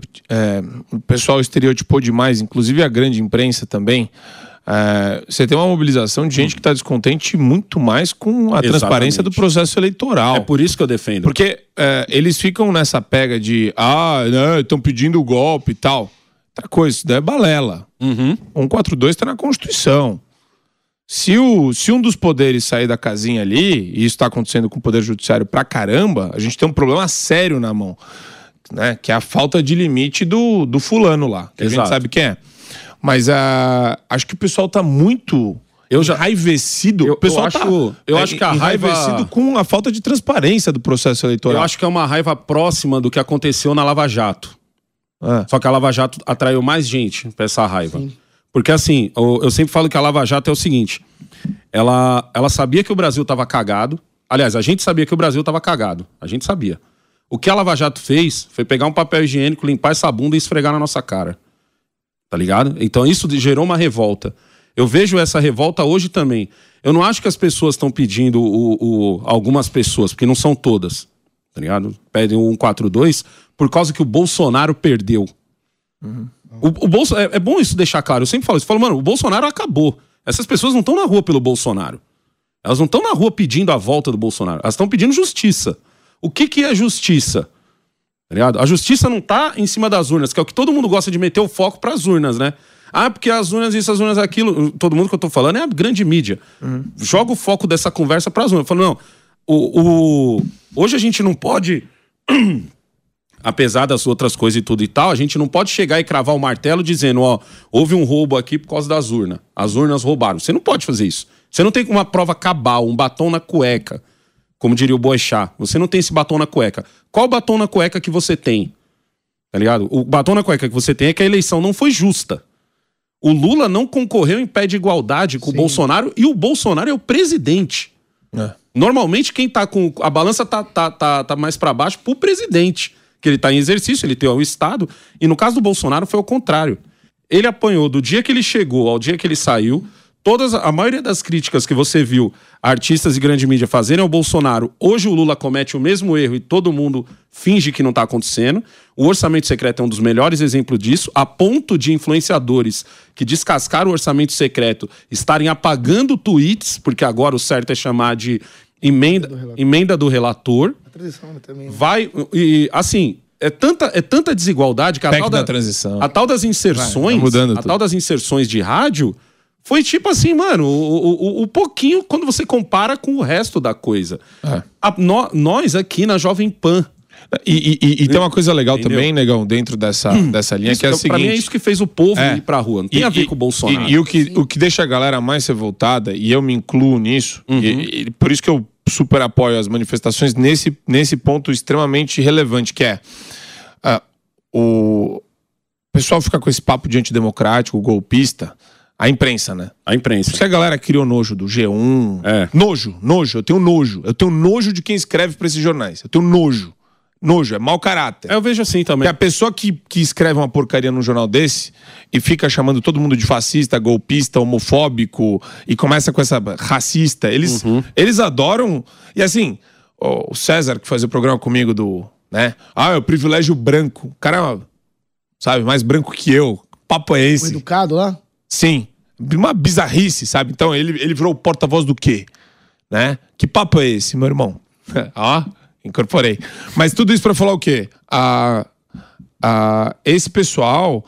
o pessoal estereotipou demais, inclusive a grande imprensa também? Você tem uma mobilização de gente que está descontente muito mais com a transparência do processo eleitoral. É por isso que eu defendo. Porque eles ficam nessa pega de estão pedindo o golpe e tal. Outra coisa, isso daí é balela. 142 está na Constituição. Se um dos poderes sair da casinha ali, e isso está acontecendo com o Poder Judiciário pra caramba, a gente tem um problema sério na mão, né? Que é a falta de limite do fulano lá, que Exato. A gente sabe quem é. Mas acho que o pessoal tá muito enraivecido. O pessoal eu acho que a enraivecido com a falta de transparência do processo eleitoral. Eu acho que é uma raiva próxima do que aconteceu na Lava Jato. Só que a Lava Jato atraiu mais gente pra essa raiva. Sim. Porque assim, eu sempre falo que a Lava Jato é o seguinte, ela sabia que o Brasil tava cagado. Aliás, a gente sabia que o Brasil tava cagado. A gente sabia. O que a Lava Jato fez foi pegar um papel higiênico, limpar essa bunda e esfregar na nossa cara. Tá ligado? Então isso gerou uma revolta. Eu vejo essa revolta hoje também. Eu não acho que as pessoas estão pedindo algumas pessoas, porque não são todas, tá ligado? Pedem o 142 por causa que o Bolsonaro perdeu. É bom isso deixar claro. Eu sempre falo isso. Eu falo, mano, o Bolsonaro acabou. Essas pessoas não estão na rua pelo Bolsonaro. Elas não estão na rua pedindo a volta do Bolsonaro. Elas estão pedindo justiça. O que é justiça? Tá ligado? A justiça não tá em cima das urnas, que é o que todo mundo gosta de meter o foco pras urnas, né? Porque as urnas isso, as urnas aquilo. Todo mundo que eu tô falando é a grande mídia. Joga o foco dessa conversa pras urnas. Eu falo, não, hoje a gente não pode, apesar das outras coisas e tudo e tal, a gente não pode chegar e cravar o martelo dizendo, houve um roubo aqui por causa das urnas. As urnas roubaram. Você não pode fazer isso. Você não tem uma prova cabal, um batom na cueca, como diria o Boechat. Você não tem esse batom na cueca. Qual batom na cueca que você tem? Tá ligado? O batom na cueca que você tem é que a eleição não foi justa. O Lula não concorreu em pé de igualdade com o Bolsonaro e o Bolsonaro é o presidente. Normalmente quem tá com... A balança tá mais pra baixo pro presidente. Que ele tá em exercício, ele tem o Estado. E no caso do Bolsonaro foi o contrário. Ele apanhou do dia que ele chegou ao dia que ele saiu. A maioria das críticas que você viu artistas e grande mídia fazerem ao Bolsonaro, hoje o Lula comete o mesmo erro e todo mundo finge que não está acontecendo. O orçamento secreto é um dos melhores exemplos disso, a ponto de influenciadores que descascaram o orçamento secreto estarem apagando tweets, porque agora o certo é chamar de emenda do relator. A transição também. Assim, é tanta desigualdade que a tal das inserções, tal das inserções de rádio foi tipo assim, mano, o pouquinho quando você compara com o resto da coisa. Nós aqui na Jovem Pan. E tem uma coisa legal também, Negão, dentro dessa linha, que é a seguinte... Pra mim é isso que fez o povo ir pra rua, não tem a ver com o Bolsonaro. E o que deixa a galera mais revoltada, e eu me incluo nisso, e por isso que eu super apoio as manifestações nesse ponto extremamente relevante, que é o pessoal fica com esse papo de antidemocrático, golpista, a imprensa, né? A imprensa. Porque a galera criou nojo do G1. Nojo. Eu tenho nojo. Eu tenho nojo de quem escreve pra esses jornais. Eu tenho nojo. Nojo, é mau caráter. Eu vejo assim também. Porque a pessoa que escreve uma porcaria num jornal desse e fica chamando todo mundo de fascista, golpista, homofóbico e começa com essa racista, eles adoram. E assim, o César, que fazia o programa comigo né? É o privilégio branco. O cara, sabe, mais branco que eu. Que papo é esse? O educado lá? Sim. Uma bizarrice, sabe? Então ele virou o porta-voz do quê? Né? Que papo é esse, meu irmão? Incorporei. Mas tudo isso pra falar o quê? Esse pessoal,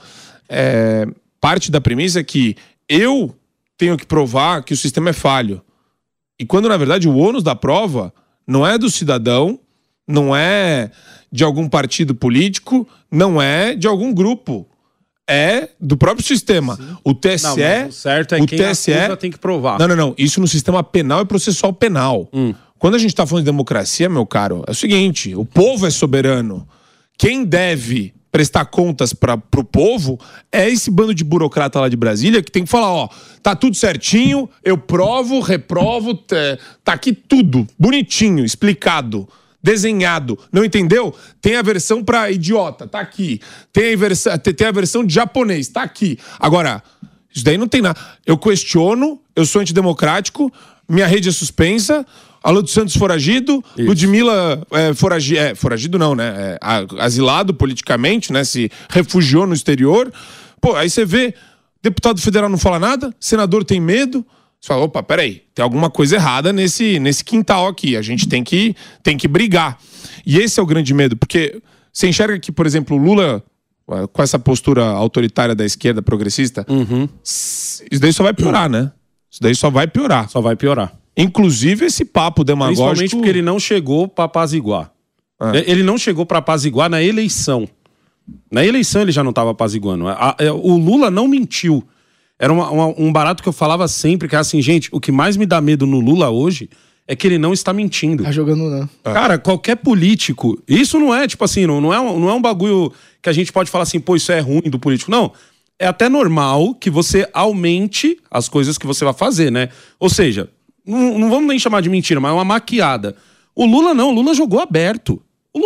parte da premissa é que eu tenho que provar que o sistema é falho. E quando, na verdade, o ônus da prova não é do cidadão, não é de algum partido político, não é de algum grupo. É do próprio sistema. Sim. O TSE... Não, o certo é quem acusa tem que provar. Não. Isso no sistema penal e processual penal. Quando a gente tá falando de democracia, meu caro, é o seguinte, o povo é soberano. Quem deve prestar contas pro povo é esse bando de burocrata lá de Brasília que tem que falar, tá tudo certinho, eu provo, reprovo, tá aqui tudo, bonitinho, explicado. Desenhado, não entendeu? Tem a versão pra idiota, tá aqui. Tem a versão de japonês, tá aqui. Agora, isso daí não tem nada. Eu questiono, eu sou antidemocrático, minha rede é suspensa, Alô dos Santos foragido, isso. Ludmilla foragido não, né? Asilado politicamente, né? Se refugiou no exterior. Pô, aí você vê, deputado federal não fala nada, senador tem medo. Você fala, opa, peraí, tem alguma coisa errada nesse quintal aqui, a gente tem que brigar. E esse é o grande medo, porque você enxerga que, por exemplo, o Lula, com essa postura autoritária da esquerda progressista, isso daí só vai piorar, né? Isso daí só vai piorar. Só vai piorar. Inclusive esse papo demagógico... Principalmente porque ele não chegou pra apaziguar. Ele não chegou pra apaziguar na eleição. Na eleição ele já não tava apaziguando. O Lula não mentiu. Era um barato que eu falava sempre, que é assim, gente, o que mais me dá medo no Lula hoje é que ele não está mentindo. Tá jogando não. Cara, qualquer político, isso não é, tipo assim, não é um bagulho que a gente pode falar assim, pô, isso é ruim do político. Não, é até normal que você aumente as coisas que você vai fazer, né? Ou seja, não vamos nem chamar de mentira, mas é uma maquiada. O Lula não, o Lula jogou aberto.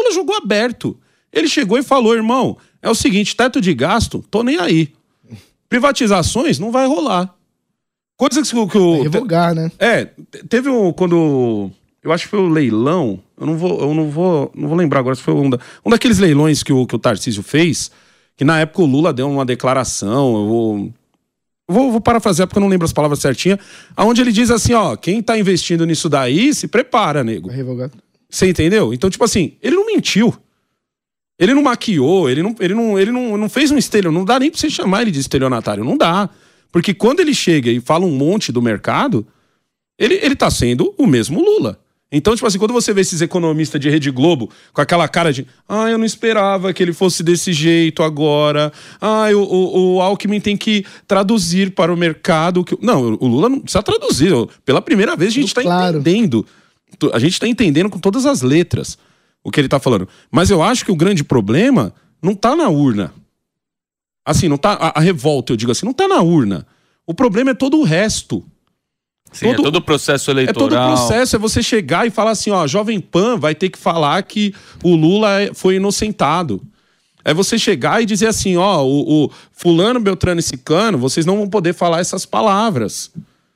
Ele chegou e falou, irmão, é o seguinte, teto de gasto, tô nem aí. Privatizações não vai rolar. Coisa que o... revogar, né? Teve quando... Eu acho que foi o leilão. Eu não vou lembrar agora se foi um daqueles leilões que o Tarcísio fez, que na época o Lula deu uma declaração. Eu vou parafrasear porque eu não lembro as palavras certinhas. Onde ele diz assim, quem tá investindo nisso daí, se prepara, nego. Vai revogar. Você entendeu? Então, tipo assim, ele não mentiu. Ele não maquiou, ele não fez um estelionatário. Não dá nem pra você chamar ele de estelionatário, não dá. Porque quando ele chega e fala um monte do mercado, ele tá sendo o mesmo Lula. Então, tipo assim, quando você vê esses economistas de Rede Globo com aquela cara de eu não esperava que ele fosse desse jeito agora. O Alckmin tem que traduzir para o mercado. Não, o Lula não precisa traduzir. Pela primeira vez a gente tá entendendo. A gente tá entendendo com todas as letras o que ele tá falando. Mas eu acho que o grande problema não tá na urna. Assim, não tá... A revolta, eu digo assim, não tá na urna. O problema é todo o resto. Sim, é todo o processo eleitoral. É todo o processo, é você chegar e falar assim, Jovem Pan vai ter que falar que o Lula foi inocentado. é você chegar e dizer assim, ó, o fulano, Beltrano e Ciclano, vocês não vão poder falar essas palavras.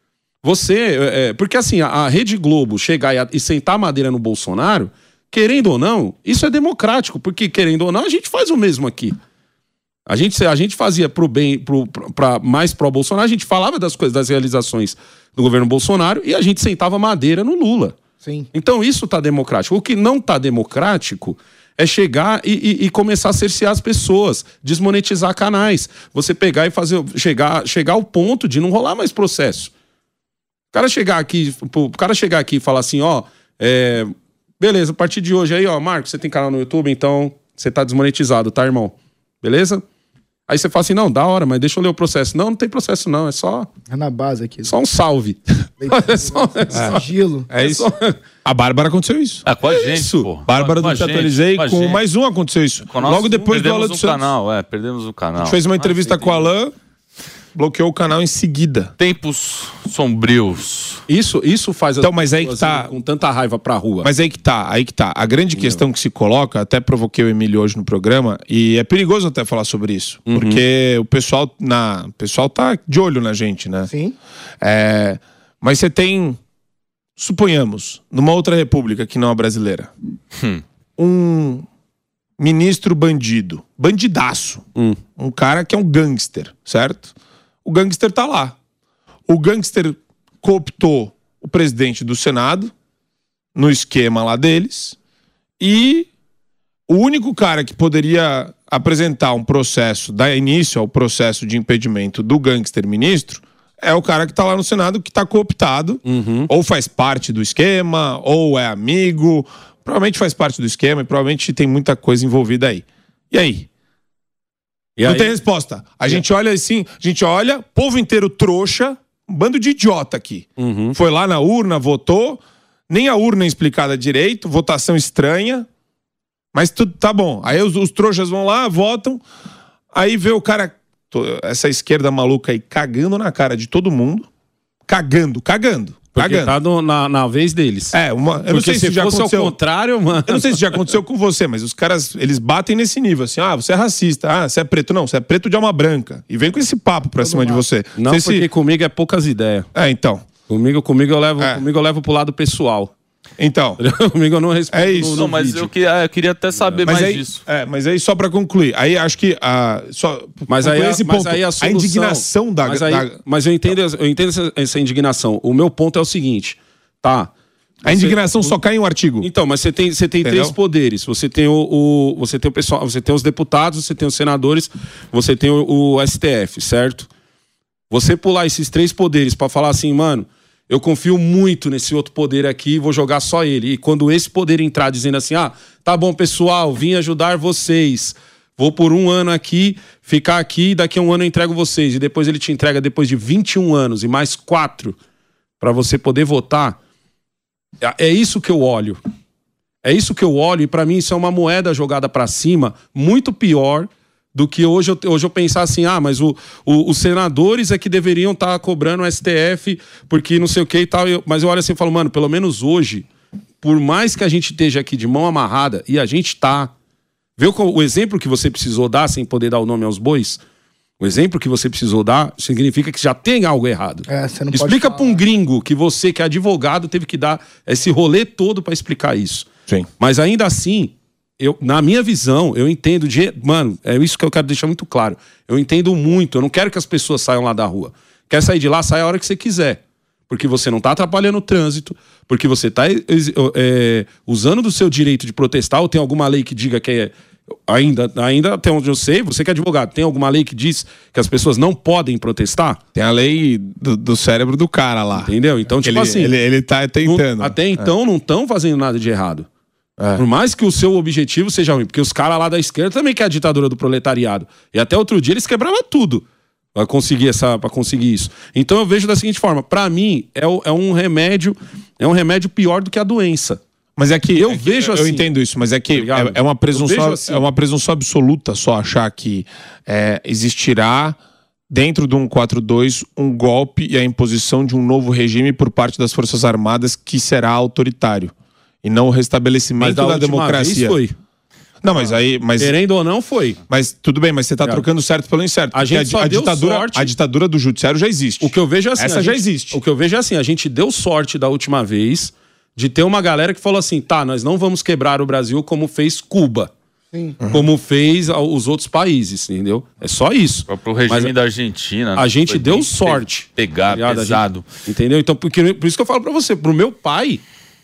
Porque assim, a Rede Globo chegar e sentar a madeira no Bolsonaro, querendo ou não, isso é democrático, porque querendo ou não, a gente faz o mesmo aqui. A gente fazia pro bem, mais pró-Bolsonaro, a gente falava das coisas, das realizações do governo Bolsonaro e a gente sentava madeira no Lula. Sim. Então isso tá democrático. O que não tá democrático é chegar e começar a cercear as pessoas, desmonetizar canais. Você pegar e chegar ao ponto de não rolar mais processo. O cara chegar aqui e falar assim, ó, beleza, a partir de hoje aí, ó, Marcos, você tem canal no YouTube, então você tá desmonetizado, tá, irmão? Beleza? Aí você fala assim, não, da hora, mas deixa eu ler o processo. Não tem processo não, é só... É na base aqui. Só um salve. Sigilo. É isso. A Bárbara aconteceu isso. Com a gente, Isso. pô. Bárbara do Te Atualizei, com mais um aconteceu isso. Logo depois do Alan dos Santos. Perdemos o canal. A gente fez uma entrevista com o Alan, bloqueou o canal em seguida. Tempos sombrios. Isso faz então, mas aí que tá com tanta raiva pra rua. Mas aí que tá. A grande questão que se coloca, até provoquei o Emílio hoje no programa, e é perigoso até falar sobre isso, porque o pessoal tá de olho na gente, né? Sim. Mas você tem, suponhamos, numa outra república que não a brasileira, um ministro bandidaço, um cara que é um gangster, certo? O gangster tá lá. O gangster cooptou o presidente do Senado no esquema lá deles e o único cara que poderia apresentar um processo, dar início ao processo de impedimento do gangster ministro é o cara que tá lá no Senado que tá cooptado, ou faz parte do esquema, ou é amigo, provavelmente faz parte do esquema e provavelmente tem muita coisa envolvida aí. E aí? Não tem resposta. A gente olha assim, povo inteiro trouxa, um bando de idiota aqui. Foi lá na urna, votou, nem a urna é explicada direito, votação estranha, mas tudo tá bom. Aí os trouxas vão lá, votam, aí vê o cara, essa esquerda maluca aí, cagando na cara de todo mundo, cagando. Porque tá na vez deles. Eu não sei se já aconteceu. Ao contrário, mano. Eu não sei se já aconteceu com você, mas os caras, eles batem nesse nível, assim, você é racista, você é preto. Não, você é preto de alma branca. E vem com esse papo pra cima de você. Não, porque comigo é poucas ideias. Então. Comigo eu levo pro lado pessoal. Então. Comigo eu não respondo. É isso. Não, mas eu queria até saber mais disso. Mas aí, só pra concluir, aí acho que a indignação da... Mas eu entendo essa indignação. O meu ponto é o seguinte, tá? A indignação só cai em um artigo. Então, mas você tem três poderes. Você tem você tem o pessoal, você tem os deputados, você tem os senadores, você tem o STF, certo? Você pular esses três poderes pra falar assim, mano, eu confio muito nesse outro poder aqui e vou jogar só ele. E quando esse poder entrar dizendo assim, tá bom, pessoal, vim ajudar vocês. Vou por 1 ano aqui, ficar aqui, daqui a 1 ano eu entrego vocês. E depois ele te entrega depois de 21 anos e mais 4 pra você poder votar. É isso que eu olho. É isso que eu olho e pra mim isso é uma moeda jogada pra cima muito pior do que hoje eu pensar assim, mas os senadores é que deveriam estar cobrando o STF porque não sei o que e tal. Mas eu olho assim e falo, mano, pelo menos hoje, por mais que a gente esteja aqui de mão amarrada, e a gente tá... Vê o exemplo que você precisou dar, sem poder dar o nome aos bois? O exemplo que você precisou dar significa que já tem algo errado. Você não Explica pode pra um gringo que você, que é advogado, teve que dar esse rolê todo pra explicar isso. Sim. Mas ainda assim... na minha visão, eu entendo mano, é isso que eu quero deixar muito claro. Eu entendo muito, eu não quero que as pessoas saiam lá da rua. Quer sair de lá, sai a hora que você quiser. Porque você não tá atrapalhando o trânsito, porque você tá usando do seu direito de protestar, ou tem alguma lei que diga que ainda até onde eu sei, você que é advogado, tem alguma lei que diz que as pessoas não podem protestar? Tem a lei do cérebro do cara lá. Entendeu? Então, tipo assim... Ele tá tentando. Até então, não estão fazendo nada de errado. Por mais que o seu objetivo seja ruim, porque os caras lá da esquerda também querem a ditadura do proletariado. E até outro dia eles quebravam tudo pra conseguir isso. Então eu vejo da seguinte forma, pra mim é um remédio pior do que a doença. Mas é que eu vejo assim. Eu entendo isso, mas é que é uma presunção, assim. É uma presunção absoluta só achar que existirá dentro do 142 um golpe e a imposição de um novo regime por parte das Forças Armadas que será autoritário. E não o restabelecimento da democracia. Foi. Não, mas aí... Mas, querendo ou não, foi. mas tudo bem, mas você tá trocando certo pelo incerto. A gente só deu sorte. A ditadura do judiciário já existe. O que eu vejo é assim... Essa já existe. O que eu vejo é assim, a gente deu sorte da última vez de ter uma galera que falou assim, tá, nós não vamos quebrar o Brasil como fez Cuba. Sim. Como fez os outros países, entendeu? É só isso. Pro regime Mas da Argentina. a gente foi deu bem sorte. Pegar, Tá ligado? pesado. Entendeu? Então, por isso que eu falo pra você, pro meu pai,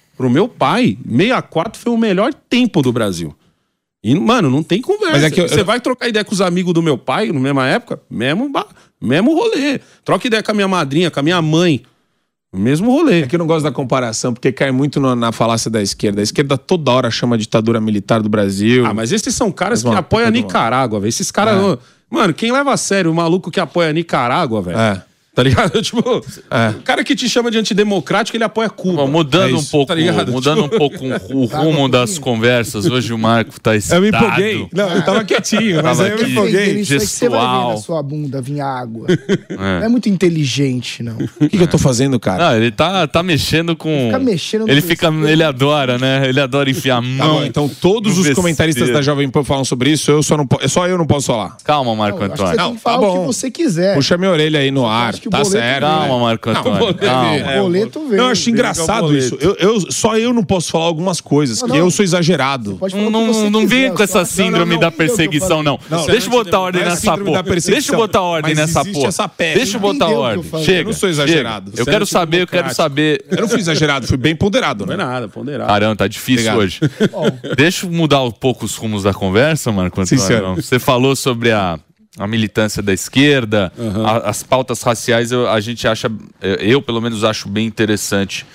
64 foi o melhor tempo do Brasil. E, mano, não tem conversa. Mas é que você vai trocar ideia com os amigos do meu pai, na mesma época, mesmo rolê. Troca ideia com a minha madrinha, com a minha mãe. Mesmo rolê. É que eu não gosto da comparação, porque cai muito na falácia da esquerda. A esquerda toda hora chama a ditadura militar do Brasil. Ah, mas esses são caras que Mas, apoiam a Nicarágua, velho. Esses caras... Mano, quem leva a sério o maluco que apoia a Nicarágua, velho? Tá ligado? Tipo, o cara que te chama de antidemocrático, ele apoia Cuba. Bom, mudando É um isso, pouco, tá ligado? mudando um pouco o rumo das conversas. Hoje o Marco tá excitado. Eu me empolguei. Não, eu tava quietinho, mas aí eu me aqui. empolguei. Isso aí que você vai ver gestual. na sua bunda vir água. Não é muito inteligente, não. O que eu tô fazendo, cara? Não, ele tá mexendo com... Fica mexendo no Ele adora, né? Ele adora enfiar a mão. Tá bom, então todos no os comentaristas besteira. da Jovem Pan falam sobre isso, só eu não posso falar. Calma, Marco Não, acho que você Antônio. tem que falar tá o que bom. você quiser. Puxa minha orelha aí no ar, acho que o tá boleto certo. vem. Calma, Marco Antônio. Calma. O boleto veio. Não, eu acho engraçado isso. Só eu não posso falar algumas coisas, que eu sou exagerado. Pode falar o que você Não quiser, vem com essa só- síndrome da perseguição, não. Deixa eu botar ordem Não é nessa síndrome da porra. perseguição, Deixa eu botar ordem mas nessa existe porra. essa pele. Deixa eu botar Entendeu o que eu ordem. falei? Chega. Eu não sou exagerado. Chega. Eu quero saber. Eu não fui exagerado, fui bem ponderado, Não é né? nada, ponderado. Caramba, tá difícil Obrigado. hoje. Deixa eu mudar um pouco os rumos da conversa, Marco Antônio. Sincero. Você falou sobre a militância da esquerda, as pautas raciais, a gente acha, eu pelo menos acho bem interessante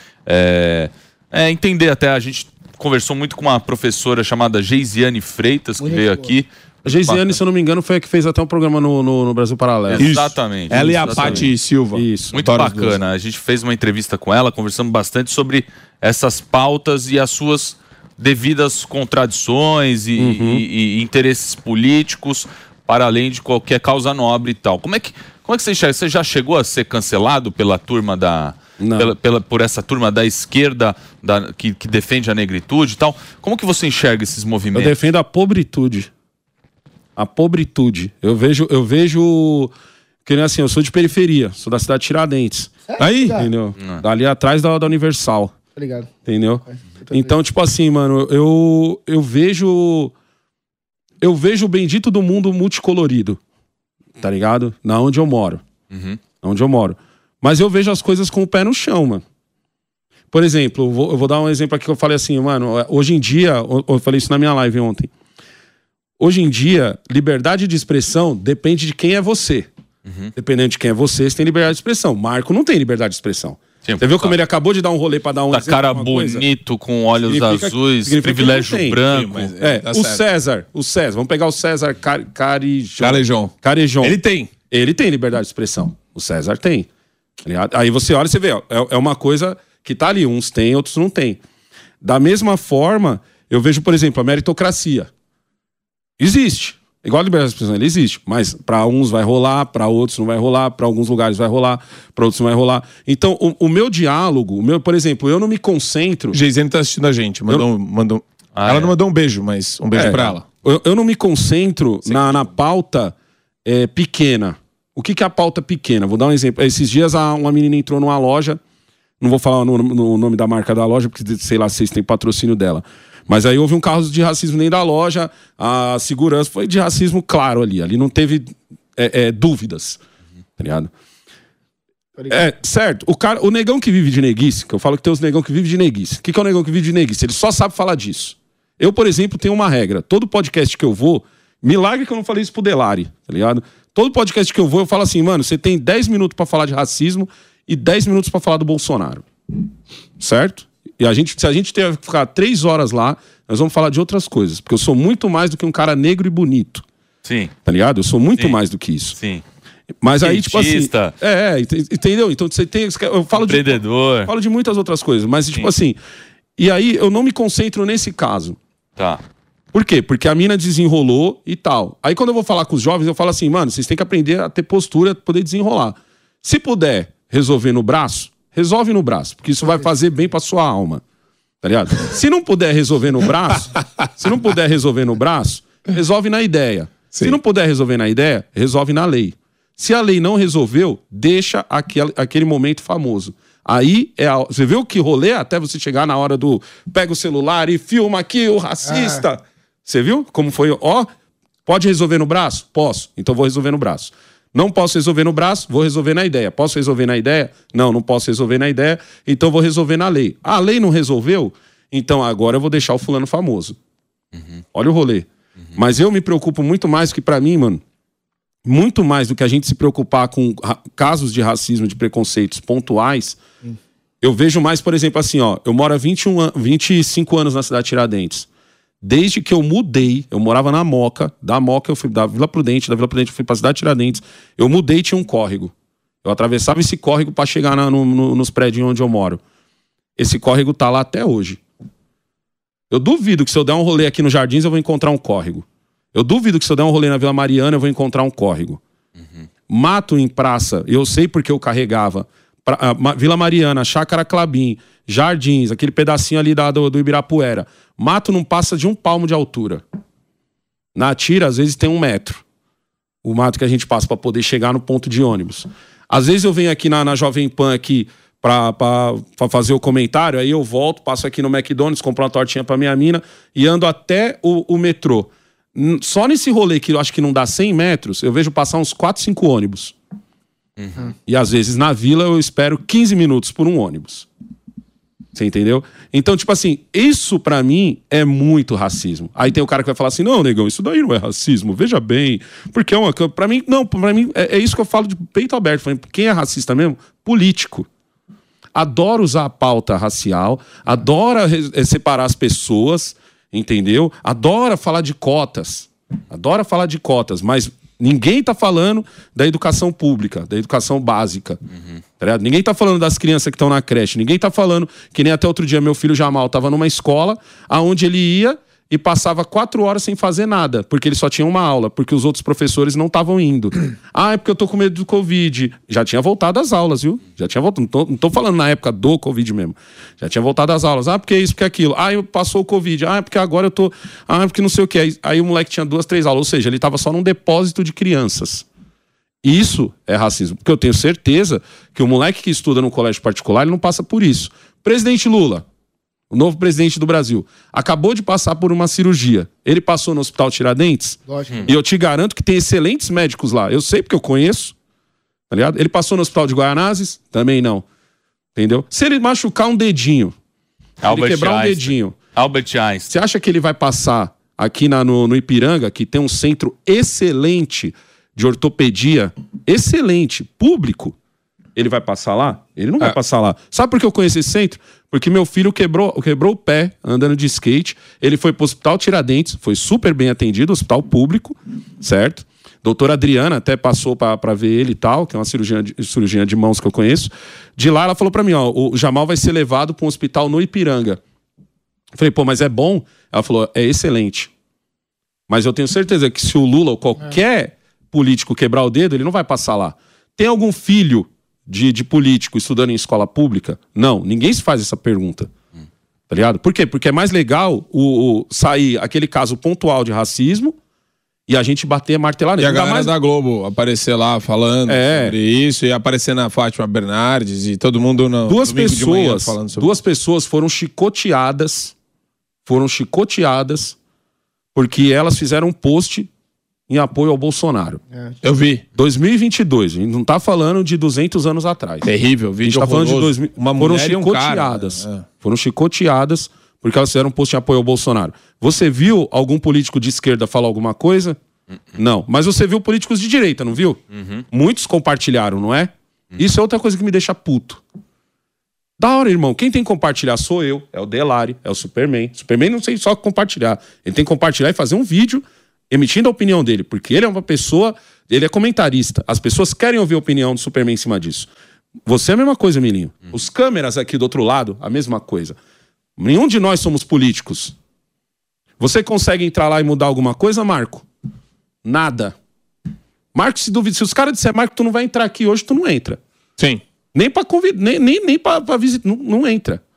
entender até. A gente conversou muito com uma professora chamada Geisiane Freitas, que veio aqui. A Geisiane, se eu não me engano, foi a que fez até um programa no Brasil Paralelo. Exatamente. Ela e a exatamente. Paty Silva. Isso. Muito Adoro as duas. bacana. A gente fez uma entrevista com ela, conversamos bastante sobre essas pautas e as suas devidas contradições e interesses políticos, para além de qualquer causa nobre e tal. Como é que você enxerga? Você já chegou a ser cancelado pela turma por essa turma da esquerda que defende a negritude e tal? Como que você enxerga esses Eu movimentos? defendo a pobritude. A pobritude. Eu vejo que nem assim, eu sou de periferia, sou da cidade de Tiradentes. Aí, Entendeu? Dali atrás da Universal. Obrigado. Entendeu? Então, tipo assim, mano, eu vejo o bendito do mundo multicolorido. Tá ligado? Na onde eu moro. Na onde eu moro. Mas eu vejo as coisas com o pé no chão, mano. Por exemplo, eu vou dar um exemplo aqui que eu falei assim, mano, hoje em dia, eu falei isso na minha live ontem. Hoje em dia, liberdade de expressão depende de quem é você. Dependendo de quem é você, você tem liberdade de expressão. Marco não tem liberdade de expressão. Sim, Você viu como ele acabou de dar um rolê pra dar um Da exemplo, cara alguma coisa? bonito, com olhos Significa azuis, que ele privilégio não tem. branco. Sim, mas- O certo. César, vamos pegar o César Carejon. Carejon. Ele tem. Liberdade de expressão. O César tem. Tá ligado? Aí você olha e você vê, ó, é uma coisa que tá ali, uns têm, outros não têm. Da mesma forma, eu vejo, por exemplo, a meritocracia. Existe. Igual a liberdade de expressão, ele existe. Mas para uns vai rolar, para outros não vai rolar, para alguns lugares vai rolar, para outros não vai rolar. Então, o meu diálogo, por exemplo, eu não me concentro... Geisiane tá assistindo a gente. Ela não mandou um beijo, mas um beijo pra ela. Eu não me concentro na pauta pequena. O que é a pauta pequena? Vou dar um exemplo. Esses dias uma menina entrou numa loja, não vou falar no nome da marca da loja, porque sei lá se vocês têm patrocínio dela. Mas aí houve um caso de racismo dentro da loja, a segurança foi de racismo claro ali. Ali não teve dúvidas. Tá ligado? Certo. O negão que vive de neguice, que eu falo que tem os negão que vive de neguice. O que é o negão que vive de neguice? Ele só sabe falar disso. Eu, por exemplo, tenho uma regra. Todo podcast que eu vou, milagre que eu não falei isso pro Delari, tá ligado? Todo podcast que eu vou, eu falo assim, mano, você tem 10 minutos pra falar de racismo e 10 minutos pra falar do Bolsonaro. Certo? E se a gente tiver que ficar 3 horas lá, nós vamos falar de outras coisas. Porque eu sou muito mais do que um cara negro e bonito. Sim. Tá ligado? Eu sou muito Sim. mais do que isso. Sim. Mas aí, tipo assim... Cientista. Entendeu? Então você tem... Eu falo Empreendedor. falo de muitas outras coisas. Mas, tipo assim... E aí eu não me concentro nesse caso. Tá. Por quê? Porque a mina desenrolou e tal. Aí quando eu vou falar com os jovens, eu falo assim, mano, vocês têm que aprender a ter postura, poder desenrolar. Se puder resolver no braço, resolve no braço, porque isso vai fazer bem pra sua alma. Tá ligado? Se não puder resolver no braço, resolve na ideia. Sim. Se não puder resolver na ideia, resolve na lei. Se a lei não resolveu, deixa aquele momento famoso. Aí, você viu que rolê até você chegar na hora do pega o celular e filma aqui o racista. Você viu como foi? Ó, pode resolver no braço? Posso. Então vou resolver no braço. Não posso resolver no braço? Vou resolver na ideia. Posso resolver na ideia? Não posso resolver na ideia. Então vou resolver na lei. A lei não resolveu? Então agora eu vou deixar o fulano famoso. Olha o rolê. Mas eu me preocupo muito mais que pra mim, mano, muito mais do que a gente se preocupar com casos de racismo, de preconceitos pontuais, eu vejo mais, por exemplo, assim, ó, eu moro há 25 anos na cidade de Tiradentes. Desde que eu mudei, eu morava na Moca, da Moca eu fui da Vila Prudente eu fui pra cidade de Tiradentes, eu mudei e tinha um córrego. Eu atravessava esse córrego pra chegar nos prédios onde eu moro. Esse córrego tá lá até hoje. Eu duvido que se eu der um rolê aqui nos Jardins eu vou encontrar um córrego. Eu duvido que se eu der um rolê na Vila Mariana eu vou encontrar um córrego. Mato em praça, eu sei porque eu carregava. Vila Mariana, Chácara Clabim, Jardins, aquele pedacinho ali do Ibirapuera. Mato não passa de 1 palmo de altura. Na Tira, às vezes tem 1 metro. O mato que a gente passa para poder chegar no ponto de ônibus. Às vezes eu venho aqui na Jovem Pan aqui pra fazer o comentário, aí eu volto, passo aqui no McDonald's, compro uma tortinha pra minha mina e ando até o metrô. Só nesse rolê que eu acho que não dá 100 metros, eu vejo passar uns 4, 5 ônibus. E às vezes na vila eu espero 15 minutos por um ônibus. Você entendeu? Então, tipo assim, isso pra mim é muito racismo. Aí tem o cara que vai falar assim, não, negão, isso daí não é racismo, veja bem. Porque pra mim, não, pra mim é isso que eu falo de peito aberto. Quem é racista mesmo? Político. Adora usar a pauta racial, adora separar as pessoas, entendeu? Adora falar de cotas, mas ninguém tá falando da educação pública, da educação básica. Tá ligado? Ninguém tá falando das crianças que estão na creche, ninguém tá falando que nem até outro dia meu filho Jamal tava numa escola aonde ele ia e passava 4 horas sem fazer nada, porque ele só tinha uma aula, porque os outros professores não estavam indo. É porque eu tô com medo do Covid. Já tinha voltado às aulas, viu? Já tinha voltado. Não tô falando na época do Covid mesmo. Já tinha voltado às aulas. Porque isso, porque aquilo. Passou o Covid. Porque agora eu tô... porque não sei o que. Aí o moleque tinha 2, 3 aulas. Ou seja, ele tava só num depósito de crianças. Isso é racismo. Porque eu tenho certeza que o moleque que estuda no colégio particular, ele não passa por isso. Presidente Lula, o novo presidente do Brasil, acabou de passar por uma cirurgia. Ele passou no Hospital Tiradentes. E eu te garanto que tem excelentes médicos lá. Eu sei porque eu conheço. Tá ligado? Ele passou no Hospital de Guaianazes? Também não. Entendeu? Se ele machucar um dedinho, ele quebrar um dedinho, Albert Einstein, você acha que ele vai passar aqui no Ipiranga, que tem um centro excelente de ortopedia, excelente, público? Ele vai passar lá? Ele não vai passar lá. Sabe por que eu conheço esse centro? Porque meu filho quebrou o pé andando de skate. Ele foi pro Hospital Tiradentes, foi super bem atendido, hospital público, certo? Doutora Adriana até passou pra ver ele e tal, que é uma cirurgiã de mãos que eu conheço. De lá ela falou pra mim, ó, o Jamal vai ser levado pra um hospital no Ipiranga. Eu falei, pô, mas é bom? Ela falou, é excelente. Mas eu tenho certeza que se o Lula ou qualquer político quebrar o dedo, ele não vai passar lá. Tem algum filho de político estudando em escola pública? Não, ninguém se faz essa pergunta. Tá ligado? Por quê? Porque é mais legal sair aquele caso pontual de racismo e a gente bater, martelar nele. E a galera da Globo aparecer lá falando sobre isso, e aparecer na Fátima Bernardes e todo mundo no Duas pessoas foram chicoteadas porque elas fizeram um post em apoio ao Bolsonaro. Eu vi. 2022, a gente não tá falando de 200 anos atrás. Terrível, vídeo a gente tá falando de 2000. Uma foram mulher chicoteadas. E um cara, Foram chicoteadas porque elas fizeram um post em apoio ao Bolsonaro. Você viu algum político de esquerda falar alguma coisa? Não. Mas você viu políticos de direita, não viu? Muitos compartilharam, não é? Isso é outra coisa que me deixa puto. Da hora, irmão. Quem tem que compartilhar sou eu. É o Delari, é o Superman. Superman não sei só compartilhar. Ele tem que compartilhar e fazer um vídeo emitindo a opinião dele, porque ele é uma pessoa, ele é comentarista. As pessoas querem ouvir a opinião do Superman em cima disso. Você é a mesma coisa, Milinho. Os câmeras aqui do outro lado, a mesma coisa. Nenhum de nós somos políticos. Você consegue entrar lá e mudar alguma coisa, Marco? Nada. Marco, se duvida, se os caras disserem, Marco, tu não vai entrar aqui hoje, tu não entra. Sim. Nem pra convidar, nem pra visitar, não entra.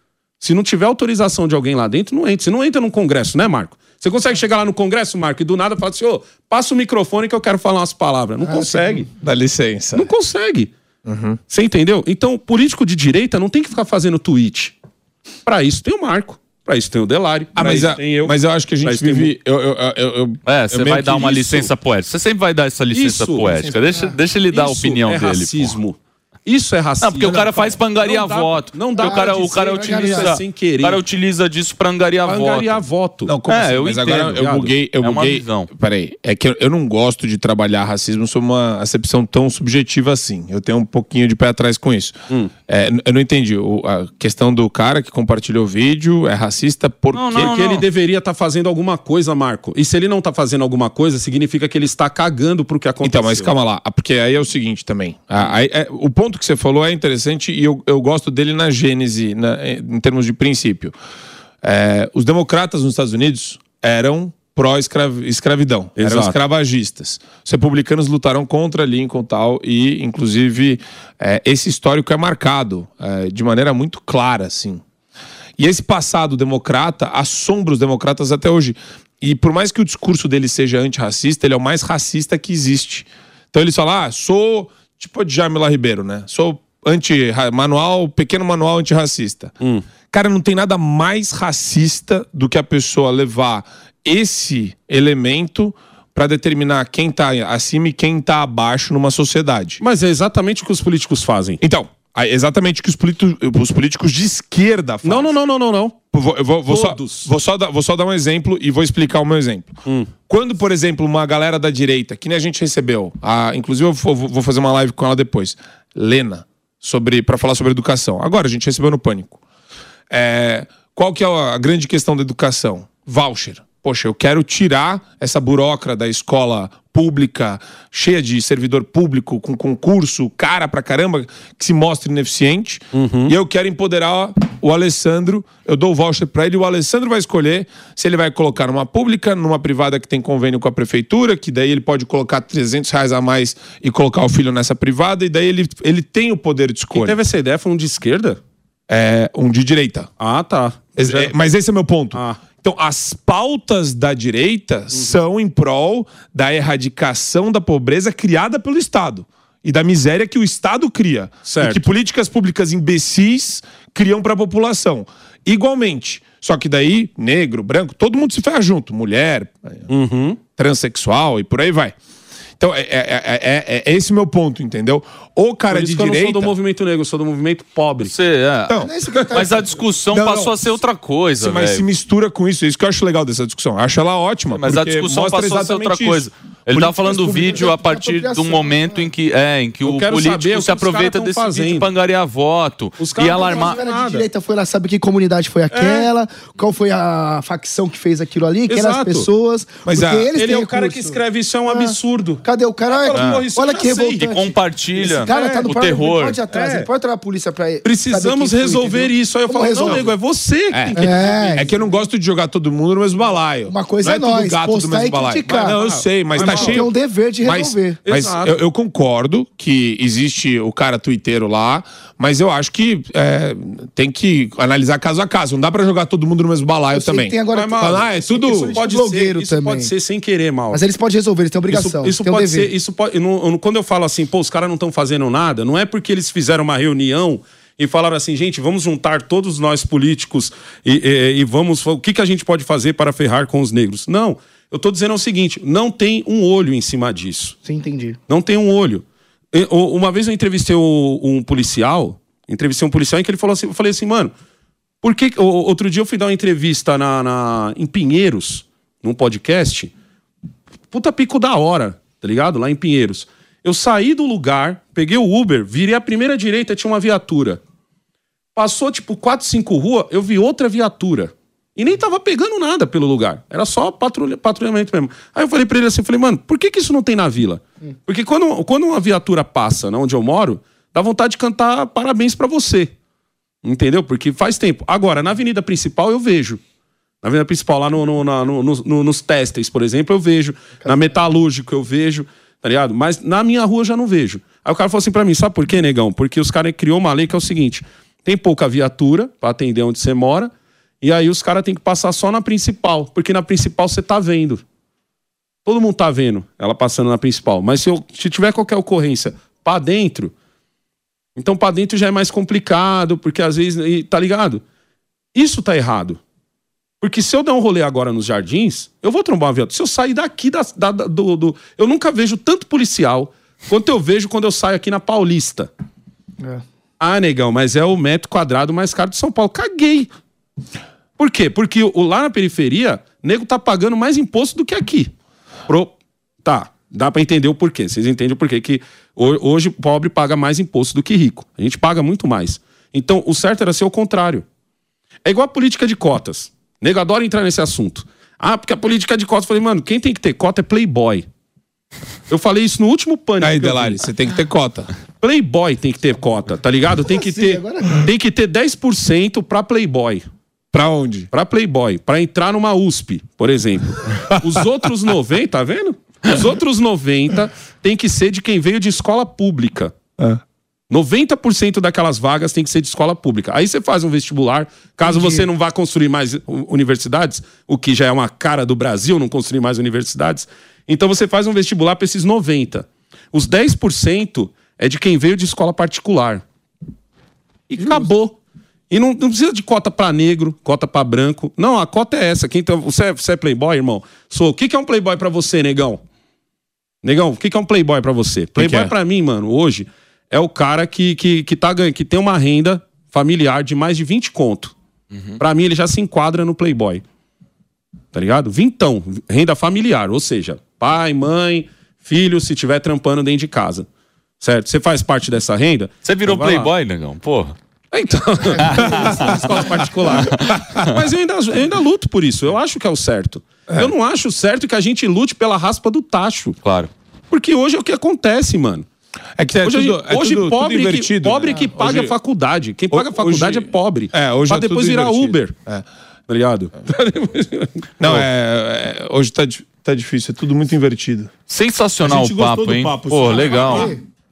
Se não tiver autorização de alguém lá dentro, não entra. Você não entra num congresso, né, Marco? Você consegue chegar lá no congresso, Marco, e do nada falar assim, passa o microfone que eu quero falar umas palavras. Não consegue. Dá licença. Não consegue. Você entendeu? Então, político de direita não tem que ficar fazendo tweet. Pra isso tem o Marco. Pra isso tem o Delário. Mas eu acho que a gente vive... Você vai dar uma licença poética. Você sempre vai dar essa licença poética. Deixa ele dar a opinião dele. Racismo. Isso é racismo. Não, porque o cara faz pra angariar voto. Não dá. O cara utiliza disso pra angariar voto. Não, como assim? Eu Mas entendo. agora eu buguei. Peraí, é que eu não gosto de trabalhar racismo sob uma acepção tão subjetiva assim. Eu tenho um pouquinho de pé atrás com isso. Eu não entendi. A questão do cara que compartilhou o vídeo é racista porque ele deveria estar fazendo alguma coisa, Marco. E se ele não tá fazendo alguma coisa, significa que ele está cagando pro que aconteceu. Então, mas calma lá. Porque aí é o seguinte também. O ponto que você falou é interessante e eu gosto dele na gênese, em termos de princípio. Os democratas nos Estados Unidos eram pró-escravidão, eram escravagistas. Os republicanos lutaram contra Lincoln e tal, e inclusive esse histórico é marcado de maneira muito clara, assim. E esse passado democrata assombra os democratas até hoje. E por mais que o discurso dele seja antirracista, ele é o mais racista que existe. Então eles falam, sou... Tipo a Djamila Ribeiro, né? Sou pequeno manual antirracista. Cara, não tem nada mais racista do que a pessoa levar esse elemento pra determinar quem tá acima e quem tá abaixo numa sociedade. Mas é exatamente o que os políticos fazem. Então, exatamente o que os políticos de esquerda fazem. Não. Vou só dar um exemplo e vou explicar o meu exemplo. Quando, por exemplo, uma galera da direita, que nem a gente recebeu, inclusive eu vou fazer uma live com ela depois, Lena, pra falar sobre educação. Agora, a gente recebeu no Pânico. Qual que é a grande questão da educação? Voucher. Poxa, eu quero tirar essa burocrata da escola pública, cheia de servidor público, com concurso, cara pra caramba, que se mostra ineficiente. E eu quero empoderar o Alessandro, eu dou o voucher pra ele, e o Alessandro vai escolher se ele vai colocar numa pública, numa privada que tem convênio com a prefeitura, que daí ele pode colocar R$300 a mais e colocar o filho nessa privada, e daí ele tem o poder de escolha. Quem teve essa ideia foi um de esquerda? Um de direita. Tá. Mas esse é meu ponto. Então, as pautas da direita são em prol da erradicação da pobreza criada pelo Estado e da miséria que o Estado cria. Certo. E que políticas públicas imbecis criam para a população. Igualmente. Só que daí, negro, branco, todo mundo se ferra junto. Mulher, transexual e por aí vai. Então, é esse o meu ponto, entendeu? O cara de direita... Eu não sou do movimento negro, eu sou do movimento pobre. Então, mas a discussão passou a ser outra coisa, mas se mistura com isso. É isso que eu acho legal dessa discussão. Eu acho ela ótima. Mas a discussão passou a ser outra coisa. Ele tá falando do vídeo a partir do momento em que o político se aproveita desse vídeo pra angariar voto e alarmar. O cara de direita foi lá, sabe que comunidade foi aquela, qual foi a facção que fez aquilo ali, que eram as pessoas. Mas ele é o cara que escreve isso, é um absurdo. Cadê o cara? Olha que revoltante. Que compartilha o terror. Ele pode ir atrás, ele pode entrar na polícia pra... Precisamos resolver isso. Aí eu falo, não, nego, é você. É que eu não gosto de jogar todo mundo no mesmo balaio. Uma coisa é nós, postar e criticar. Não, eu sei, mas tá cheio... Tem um dever de resolver. Mas eu concordo que existe o cara tuiteiro lá, mas eu acho que tem que analisar caso a caso. Não dá pra jogar todo mundo no mesmo balaio também. Tem agora é tudo... Isso pode ser sem querer, mal. Mas eles podem resolver, eles têm obrigação. Isso pode ser... Quando eu falo assim, os caras não estão fazendo nada, não é porque eles fizeram uma reunião e falaram assim, gente, vamos juntar todos nós políticos e vamos... O que a gente pode fazer para ferrar com os negros? Não. Eu tô dizendo o seguinte, não tem um olho em cima disso. Sim, entendi. Não tem um olho. Uma vez eu entrevistei um policial em que ele falou assim, eu falei assim, mano, por que... Outro dia eu fui dar uma entrevista em Pinheiros, num podcast, puta pico da hora, tá ligado? Lá em Pinheiros. Eu saí do lugar, peguei o Uber, virei a primeira direita, tinha uma viatura. Passou, 4, 5 ruas, eu vi outra viatura. E nem tava pegando nada pelo lugar. Era só patrulhamento mesmo. Aí eu falei pra ele assim, mano, por que isso não tem na vila? Porque quando uma viatura passa onde eu moro, dá vontade de cantar parabéns pra você. Entendeu? Porque faz tempo. Agora, na avenida principal eu vejo. Na avenida principal, lá nos Testes, por exemplo, eu vejo. Na Metalúrgico eu vejo, tá ligado? Mas na minha rua eu já não vejo. Aí o cara falou assim pra mim, sabe por quê, negão? Porque os caras criou uma lei que é o seguinte... tem pouca viatura pra atender onde você mora, e aí os caras têm que passar só na principal, porque na principal você tá vendo. Todo mundo tá vendo ela passando na principal. Mas se tiver qualquer ocorrência pra dentro, então pra dentro já é mais complicado, porque às vezes, tá ligado? Isso tá errado. Porque se eu der um rolê agora nos Jardins, eu vou trombar uma viatura. Se eu sair daqui eu nunca vejo tanto policial quanto eu vejo quando eu saio aqui na Paulista. Ah, negão, mas é o metro quadrado mais caro de São Paulo. Caguei. Por quê? Porque lá na periferia, nego tá pagando mais imposto do que aqui. Tá, dá pra entender o porquê. Vocês entendem o porquê que hoje pobre paga mais imposto do que rico. A gente paga muito mais. Então, o certo era ser o contrário. É igual a política de cotas. Nego adora entrar nesse assunto. Ah, porque a política de cotas... Eu falei, mano, quem tem que ter cota é playboy. Eu falei isso no último Pânico. Aí, Delari, você tem que ter cota. Playboy tem que ter cota, tá ligado? Tem que ter 10% pra playboy. Pra onde? Pra playboy. Pra entrar numa USP, por exemplo. Os outros 90, tá vendo? Os outros 90 tem que ser de quem veio de escola pública. 90% daquelas vagas tem que ser de escola pública. Aí você faz um vestibular, caso você não vá construir mais universidades, o que já é uma cara do Brasil, não construir mais universidades. Então você faz um vestibular para esses 90. Os 10% é de quem veio de escola particular. E acabou. E não precisa de cota pra negro, cota pra branco. Não, a cota é essa. Você é playboy, irmão? Sou. O que é um playboy pra você, negão? Negão, o que é um playboy pra você? Playboy pra mim, mano, hoje, é o cara que tá ganhando, que tem uma renda familiar de mais de 20 conto. Pra mim, ele já se enquadra no playboy. Tá ligado? Vintão, renda familiar. Ou seja, pai, mãe, filho, se tiver trampando dentro de casa. Certo? Você faz parte dessa renda? Você virou playboy, negão? Porra. Então, escola particular. Mas eu ainda luto por isso. Eu acho que é o certo. Eu não acho certo que a gente lute pela raspa do tacho. Claro. Porque hoje é o que acontece, mano. É que hoje pobre, tudo invertido, pobre que paga a faculdade. Quem paga a faculdade é pobre. Hoje pra é depois virar invertido. Uber. Tá ligado? Não, hoje tá difícil, é tudo muito invertido. Sensacional o papo, hein? Pô, legal.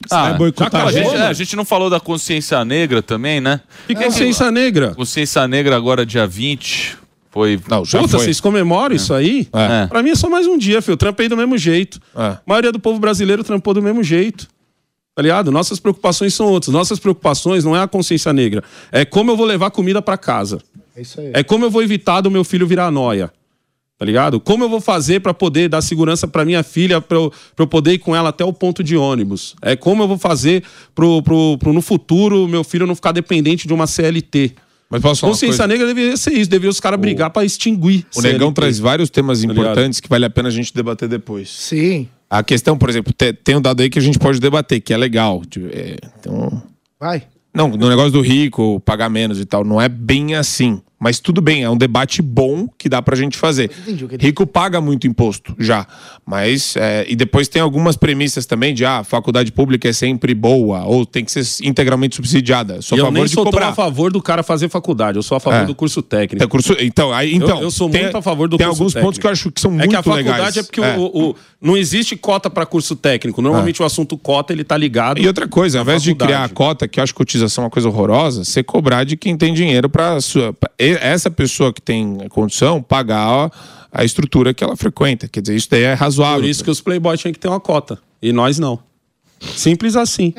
A gente não falou da consciência negra também, né? Que consciência negra? Consciência negra agora dia 20. Foi. Não, já Puta, foi. vocês comemoram isso aí? Pra mim é só mais um dia, filho. Eu trampei do mesmo jeito. A maioria do povo brasileiro trampou do mesmo jeito. Tá ligado? Nossas preocupações são outras. Nossas preocupações não é a consciência negra. É como eu vou levar comida pra casa. É isso aí. É como eu vou evitar do meu filho virar nóia. Tá ligado? Como eu vou fazer pra poder dar segurança pra minha filha, pra eu poder ir com ela até o ponto de ônibus. É como eu vou fazer pro no futuro meu filho não ficar dependente de uma CLT. Mas posso falar Consciência negra deveria ser isso. Deveria os caras brigar pra extinguir. O Negão traz vários temas importantes ligado? que vale a pena a gente debater depois. Sim. A questão, por exemplo, tem um dado aí que a gente pode debater, que é legal. Então... Vai. Não, no negócio do rico, pagar menos e tal, não é bem assim. Mas tudo bem, é um debate bom que dá pra gente fazer. Rico paga muito imposto, já. Mas, e depois tem algumas premissas também de, faculdade pública é sempre boa, ou tem que ser integralmente subsidiada. Sou a favor de cobrar. Eu a favor do cara fazer faculdade, eu sou a favor do curso técnico. Eu sou muito a favor do curso técnico. Tem alguns pontos que eu acho que são muito legais. É que a faculdade é porque não existe cota pra curso técnico. Normalmente o assunto cota, ele tá ligado. E outra coisa, ao invés de criar a cota, que eu acho cotização é uma coisa horrorosa, você cobrar de quem tem dinheiro pra essa pessoa que tem condição pagar a estrutura que ela frequenta. Quer dizer, isso daí é razoável. Por isso que os playboys tinham que ter uma cota. E nós não. Simples assim.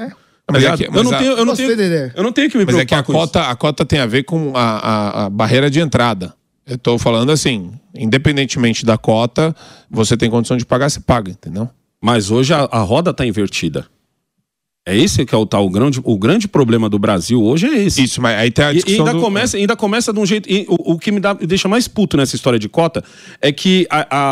Eu não tenho que me preocupar com isso. A cota tem a ver com a barreira de entrada. Eu tô falando assim, independentemente da cota, você tem condição de pagar, você paga, entendeu? Mas hoje a roda tá invertida. É esse que é o grande problema do Brasil hoje é esse. Isso, mas aí tem a discussão ainda começa de um jeito... O que me deixa mais puto nessa história de cota é que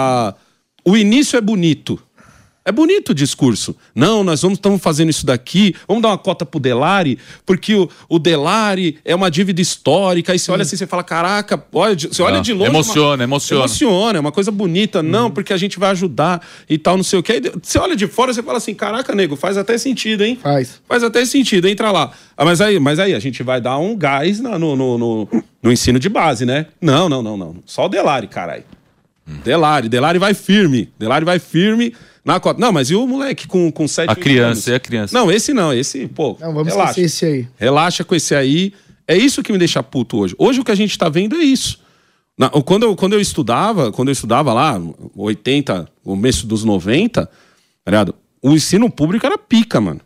o início é bonito. É bonito o discurso. Não, nós estamos fazendo isso daqui, vamos dar uma cota pro Delari, porque o Delari é uma dívida histórica. Aí você olha assim, você fala, caraca, você olha de longe... Emociona. Emociona, é uma coisa bonita. Não, porque a gente vai ajudar e tal, não sei o quê. Aí você olha de fora e você fala assim, caraca, nego, faz até sentido, hein? Faz até sentido, entra lá. Mas aí, a gente vai dar um gás no ensino de base, né? Não. Só o Delari, caralho. Delari vai firme. Na cota. Não, mas e o moleque com 7 anos? A criança. Não, esse não. Esse, pô, não, vamos esquecer esse aí. Relaxa com esse aí. É isso que me deixa puto hoje. Hoje o que a gente tá vendo é isso. Quando eu estudava lá, 80, começo dos 90, tá ligado? O ensino público era pica, mano.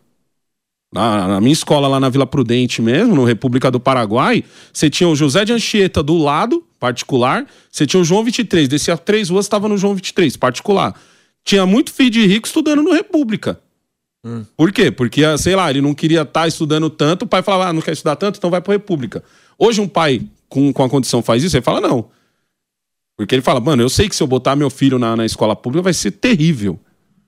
Na minha escola lá na Vila Prudente mesmo, no República do Paraguai, você tinha o José de Anchieta do lado, particular, você tinha o João 23, descia 3 ruas, estava no João 23, particular. Tinha muito filho de rico estudando no República. Por quê? Porque, sei lá, ele não queria estar estudando tanto, o pai falava, não quer estudar tanto, então vai pro República. Hoje um pai com a condição faz isso, ele fala, não. Porque ele fala, mano, eu sei que se eu botar meu filho na escola pública vai ser terrível.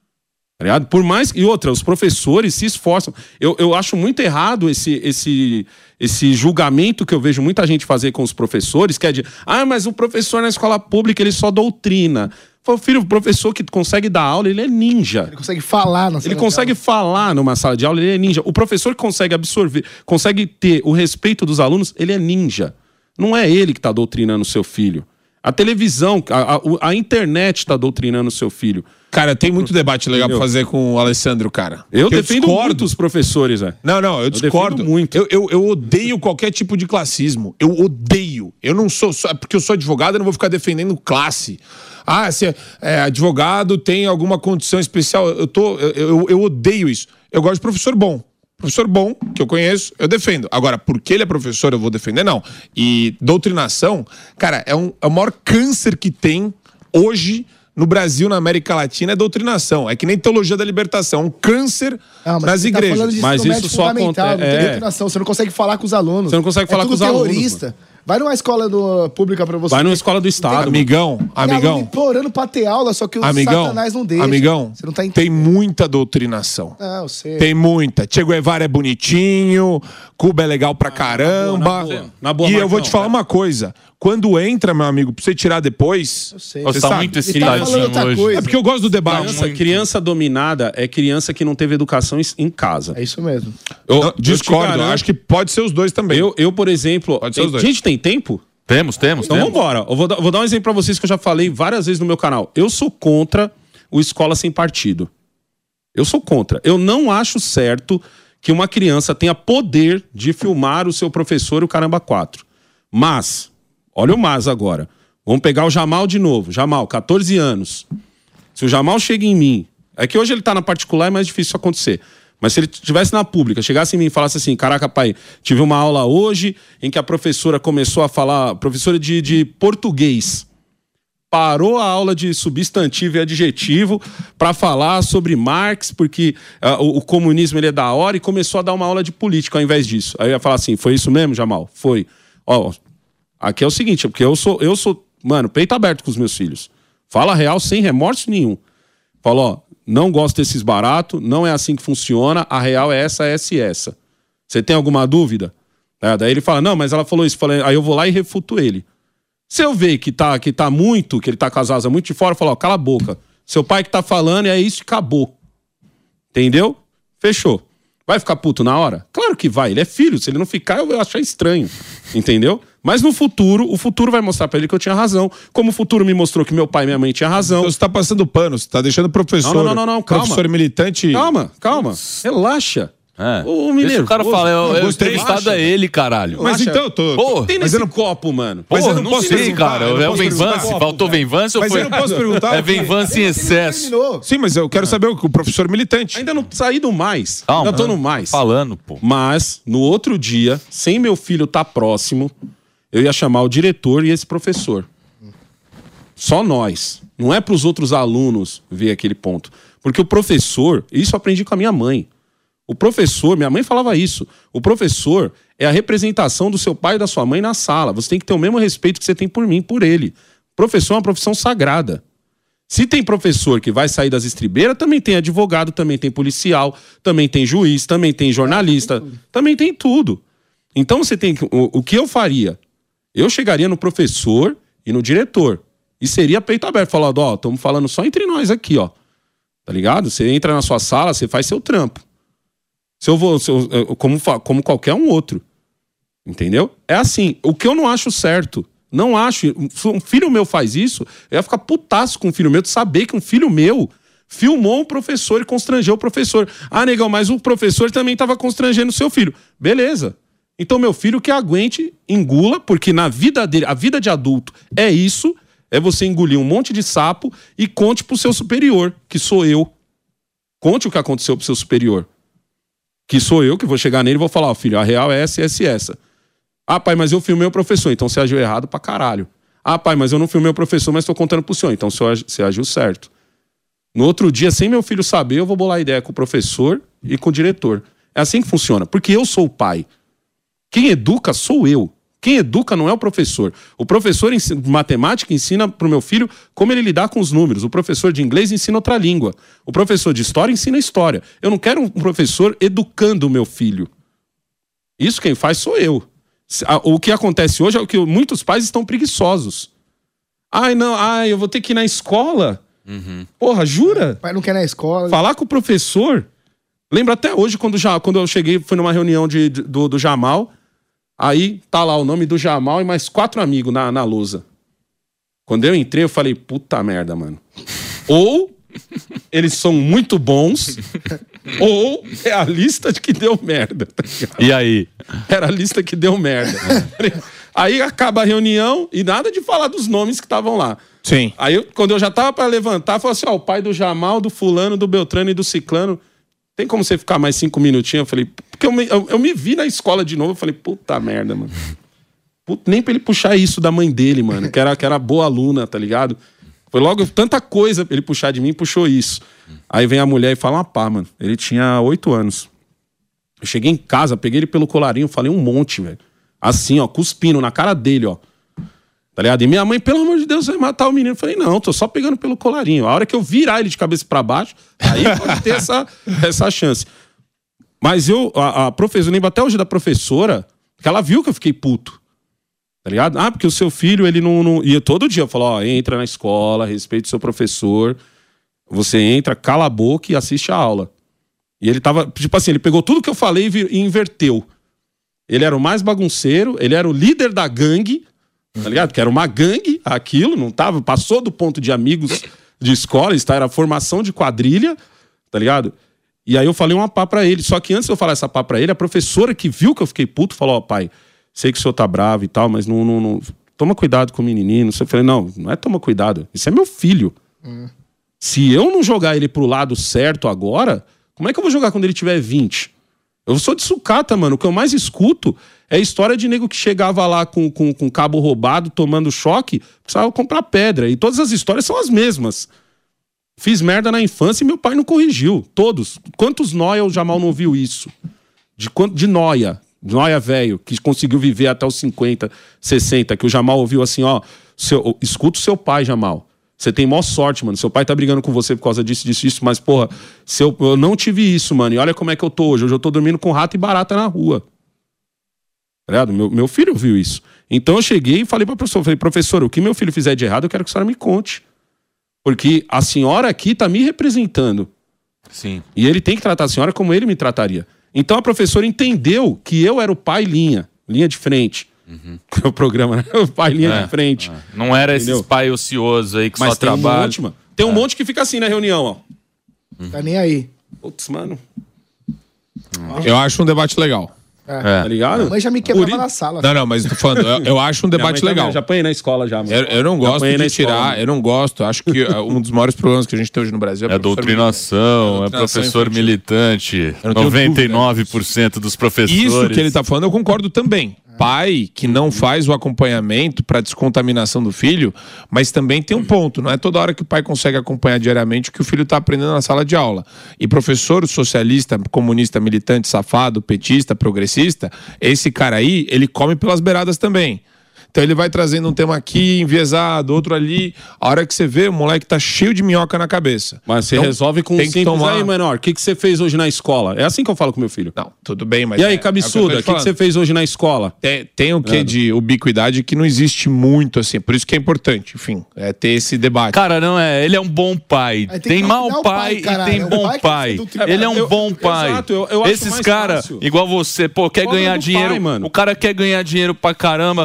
Tá ligado? Por mais... E outra, os professores se esforçam. Eu acho muito errado esse julgamento que eu vejo muita gente fazer com os professores, que é de, mas o professor na escola pública, ele só doutrina. Filho, o professor que consegue dar aula, ele é ninja. Ele consegue falar na sala Ele consegue falar numa sala de aula, ele é ninja. O professor que consegue absorver, consegue ter o respeito dos alunos, ele é ninja. Não é ele que tá doutrinando o seu filho. A televisão, a internet tá doutrinando o seu filho. Cara, tem muito debate legal pra fazer com o Alessandro, cara. Eu defendo muito os professores, velho. Não, eu discordo. Muito. Eu odeio qualquer tipo de classismo. Eu odeio. Eu não sou... Porque eu sou advogado, eu não vou ficar defendendo classe. Se advogado tem alguma condição especial. Eu odeio isso. Eu gosto de professor bom. Professor bom, que eu conheço, eu defendo. Agora, porque ele é professor, eu vou defender? Não. E doutrinação, cara, é o maior câncer que tem hoje no Brasil, na América Latina, é doutrinação. É que nem teologia da libertação. Um câncer nas igrejas. Mas isso só acontece. Doutrinação. Você não consegue falar com os alunos. Você não consegue falar com os terrorista. alunos. Vai numa escola pública pra você. Vai numa escola do Estado. Amigão. Implorando pra ter aula, só que o Satanás não deixa. Amigão, você não tá entendendo. Tem muita doutrinação. Eu sei. Tem muita. Che Guevara é bonitinho, Cuba é legal pra caramba. Na boa, e eu vou te falar uma coisa. Quando entra, meu amigo, pra você tirar depois... Eu sei. Você tá muito excitadinho hoje. É porque eu gosto do debate. Criança dominada é criança que não teve educação em casa. É isso mesmo. Discordo. Acho que pode ser os dois também. Eu por exemplo... Pode ser os dois. Gente, tem tempo? Temos. Então vambora. Eu vou dar um exemplo pra vocês que eu já falei várias vezes no meu canal. Eu sou contra o escola sem partido. Eu sou contra. Eu não acho certo que uma criança tenha poder de filmar o seu professor e o caramba 4. Mas, olha o mas agora. Vamos pegar o Jamal de novo. Jamal, 14 anos. Se o Jamal chega em mim... É que hoje ele tá na particular, é mais difícil isso acontecer. Mas se ele estivesse na pública, chegasse em mim e falasse assim, caraca, pai, tive uma aula hoje em que a professora começou a falar, professora de português, parou a aula de substantivo e adjetivo para falar sobre Marx, porque o comunismo ele é da hora, e começou a dar uma aula de política ao invés disso. Aí eu ia falar assim, foi isso mesmo, Jamal? Foi. Aqui é o seguinte, porque eu sou, mano, peito aberto com os meus filhos. Fala real sem remorso nenhum. Fala, não gosto desses baratos, não é assim que funciona, a real é essa. Você tem alguma dúvida? Daí ele fala, não, mas ela falou isso. Aí eu vou lá e refuto ele. Se eu ver que ele tá com as asas muito de fora, eu falo, cala a boca. Seu pai que tá falando, é isso e acabou. Entendeu? Fechou. Vai ficar puto na hora? Claro que vai, ele é filho, se ele não ficar, eu vou achar estranho. Entendeu? Mas no futuro, o futuro vai mostrar pra ele que eu tinha razão. Como o futuro me mostrou que meu pai e minha mãe tinham razão. Então você tá passando pano, você tá deixando o professor... Não, calma. Professor militante... Calma. Relaxa. O mineiro, o cara fala, o entrevistado é ele, caralho. Mas então eu tô... Porra, tem nesse copo, mano. Mas eu não posso sei, cara. É o Venvance? Faltou Venvance ou foi... Mas eu não posso perguntar... É Venvance em excesso. Sim, mas eu quero saber o professor militante. Ainda não saí do mais. Calma, ainda tô no mais. Falando, pô. Mas, no outro dia, sem meu filho tá próximo, eu ia chamar o diretor e esse professor. Só nós. Não é pros outros alunos ver aquele ponto. Porque o professor... Isso eu aprendi com a minha mãe. O professor, minha mãe falava isso, o professor é a representação do seu pai e da sua mãe na sala. Você tem que ter o mesmo respeito que você tem por mim, por ele. Professor é uma profissão sagrada. Se tem professor que vai sair das estribeiras, também tem advogado, também tem policial, também tem juiz, também tem jornalista, também tem tudo. Então você tem que... O que eu faria? Eu chegaria no professor e no diretor. E seria peito aberto, falando, estamos falando só entre nós aqui, Tá ligado? Você entra na sua sala, você faz seu trampo. Como qualquer um outro. Entendeu? É assim, o que eu não acho certo, não acho, se um filho meu faz isso, eu ia ficar putaço com um filho meu de saber que um filho meu filmou um professor e constrangeu o professor. Negão, mas o professor também estava constrangendo o seu filho. Beleza. Então meu filho que aguente, engula, porque na vida dele, a vida de adulto é isso, é você engolir um monte de sapo e conte pro seu superior, que sou eu. Conte o que aconteceu pro seu superior. Que sou eu que vou chegar nele e vou falar, ó, filho, a real é essa. Ah, pai, mas eu filmei o professor, então você agiu errado pra caralho. Ah, pai, mas eu não filmei o professor, mas tô contando pro senhor, então você agiu certo. No outro dia, sem meu filho saber, eu vou bolar ideia com o professor e com o diretor. É assim que funciona, porque eu sou o pai. Quem educa sou eu. Quem educa não é o professor. O professor de matemática ensina pro meu filho como ele lidar com os números. O professor de inglês ensina outra língua. O professor de história ensina história. Eu não quero um professor educando o meu filho. Isso quem faz sou eu. O que acontece hoje é que muitos pais estão preguiçosos. Eu vou ter que ir na escola? Porra, jura? O pai não quer ir na escola. Falar com o professor. Lembro até hoje, quando eu cheguei, fui numa reunião do Jamal. Aí tá lá o nome do Jamal e mais 4 amigos na lousa. Quando eu entrei, eu falei, puta merda, mano. Ou eles são muito bons, ou é a lista de que deu merda. Tá ligado? E aí? Era a lista que deu merda. Aí acaba a reunião e nada de falar dos nomes que estavam lá. Sim. Aí, quando eu já tava pra levantar, falou assim, ó, o pai do Jamal, do fulano, do Beltrano e do Ciclano, tem como você ficar mais 5 minutinhos? Eu falei, porque eu me vi na escola de novo, eu falei, puta merda, mano. Nem pra ele puxar isso da mãe dele, mano, que era boa aluna, tá ligado? Foi logo tanta coisa pra ele puxar de mim, puxou isso. Aí vem a mulher e fala, pá, mano, ele tinha 8 anos. Eu cheguei em casa, peguei ele pelo colarinho, falei um monte, velho. Assim, ó, cuspindo na cara dele, ó. Tá ligado? E minha mãe, pelo amor de Deus, vai matar o menino. Eu falei, não, tô só pegando pelo colarinho. A hora que eu virar ele de cabeça pra baixo, aí pode ter essa chance. Mas a professora, eu lembro até hoje da professora, que ela viu que eu fiquei puto. Tá ligado? Ah, porque o seu filho, ele não... E todo dia eu falo, ó, entra na escola, respeite o seu professor, você entra, cala a boca e assiste a aula. E ele tava, tipo assim, ele pegou tudo que eu falei e inverteu. Ele era o mais bagunceiro, ele era o líder da gangue, tá ligado? Que era uma gangue, aquilo, não tava, passou do ponto de amigos de escola, era formação de quadrilha, tá ligado? E aí eu falei uma pá pra ele, só que antes de eu falar essa pá pra ele, a professora que viu que eu fiquei puto, falou, ó, pai, sei que o senhor tá bravo e tal, mas não toma cuidado com o menininho. Eu falei, não é toma cuidado, isso é meu filho. Se eu não jogar ele pro lado certo agora, como é que eu vou jogar quando ele tiver 20? Eu sou de sucata, mano, o que eu mais escuto é a história de nego que chegava lá com cabo roubado, tomando choque, precisava comprar pedra. E todas as histórias são as mesmas. Fiz merda na infância e meu pai não corrigiu. Todos. Quantos nóia o Jamal não ouviu isso? De nóia velho, que conseguiu viver até os 50, 60, que o Jamal ouviu assim, ó, escuta o seu pai, Jamal. Você tem maior sorte, mano. Seu pai tá brigando com você por causa disso, mas, porra, eu não tive isso, mano. E olha como é que eu tô hoje. Hoje eu tô dormindo com rato e barata na rua. Meu filho ouviu isso. Então eu cheguei e falei pra professora, professor, o que meu filho fizer de errado, eu quero que a senhora me conte. Porque a senhora aqui tá me representando. Sim. E ele tem que tratar a senhora como ele me trataria. Então a professora entendeu que eu era o pai linha de frente. O programa, né? O pai linha de frente. Não era entendeu? Esses pai ocioso aí que mas só trabalha. Tem um monte que fica assim na reunião, ó. Tá nem aí. Putz, mano. Eu acho um debate legal. Tá ligado? A mãe já me quebrava na sala. Não, mas tô falando, eu acho um debate legal. Já apanhei na escola já, mano. Eu não gosto de tirar, eu não gosto. Acho que um dos maiores problemas que a gente tem hoje no Brasil é doutrinação, é professor militante. 99% dos professores. Isso que ele tá falando, eu concordo também. Pai que não faz o acompanhamento para descontaminação do filho, mas também tem um ponto, não é toda hora que o pai consegue acompanhar diariamente o que o filho está aprendendo na sala de aula. E professor socialista, comunista, militante, safado, petista, progressista, esse cara aí, ele come pelas beiradas também. Então ele vai trazendo um tema aqui, enviesado, outro ali. A hora que você vê, o moleque tá cheio de minhoca na cabeça. Mas você resolve com um simples aí, menor. O que você fez hoje na escola? É assim que eu falo com meu filho. Não, tudo bem, mas... E aí, cabeçuda, o que você fez hoje na escola? Tem o quê de ubiquidade que não existe muito, assim. Por isso que é importante, enfim, ter esse debate. Cara, não é... Ele é um bom pai. Tem mau pai e tem bom pai. Ele é um bom pai. Exato, eu acho Esses caras, igual você, quer ganhar dinheiro... O cara quer ganhar dinheiro pra caramba...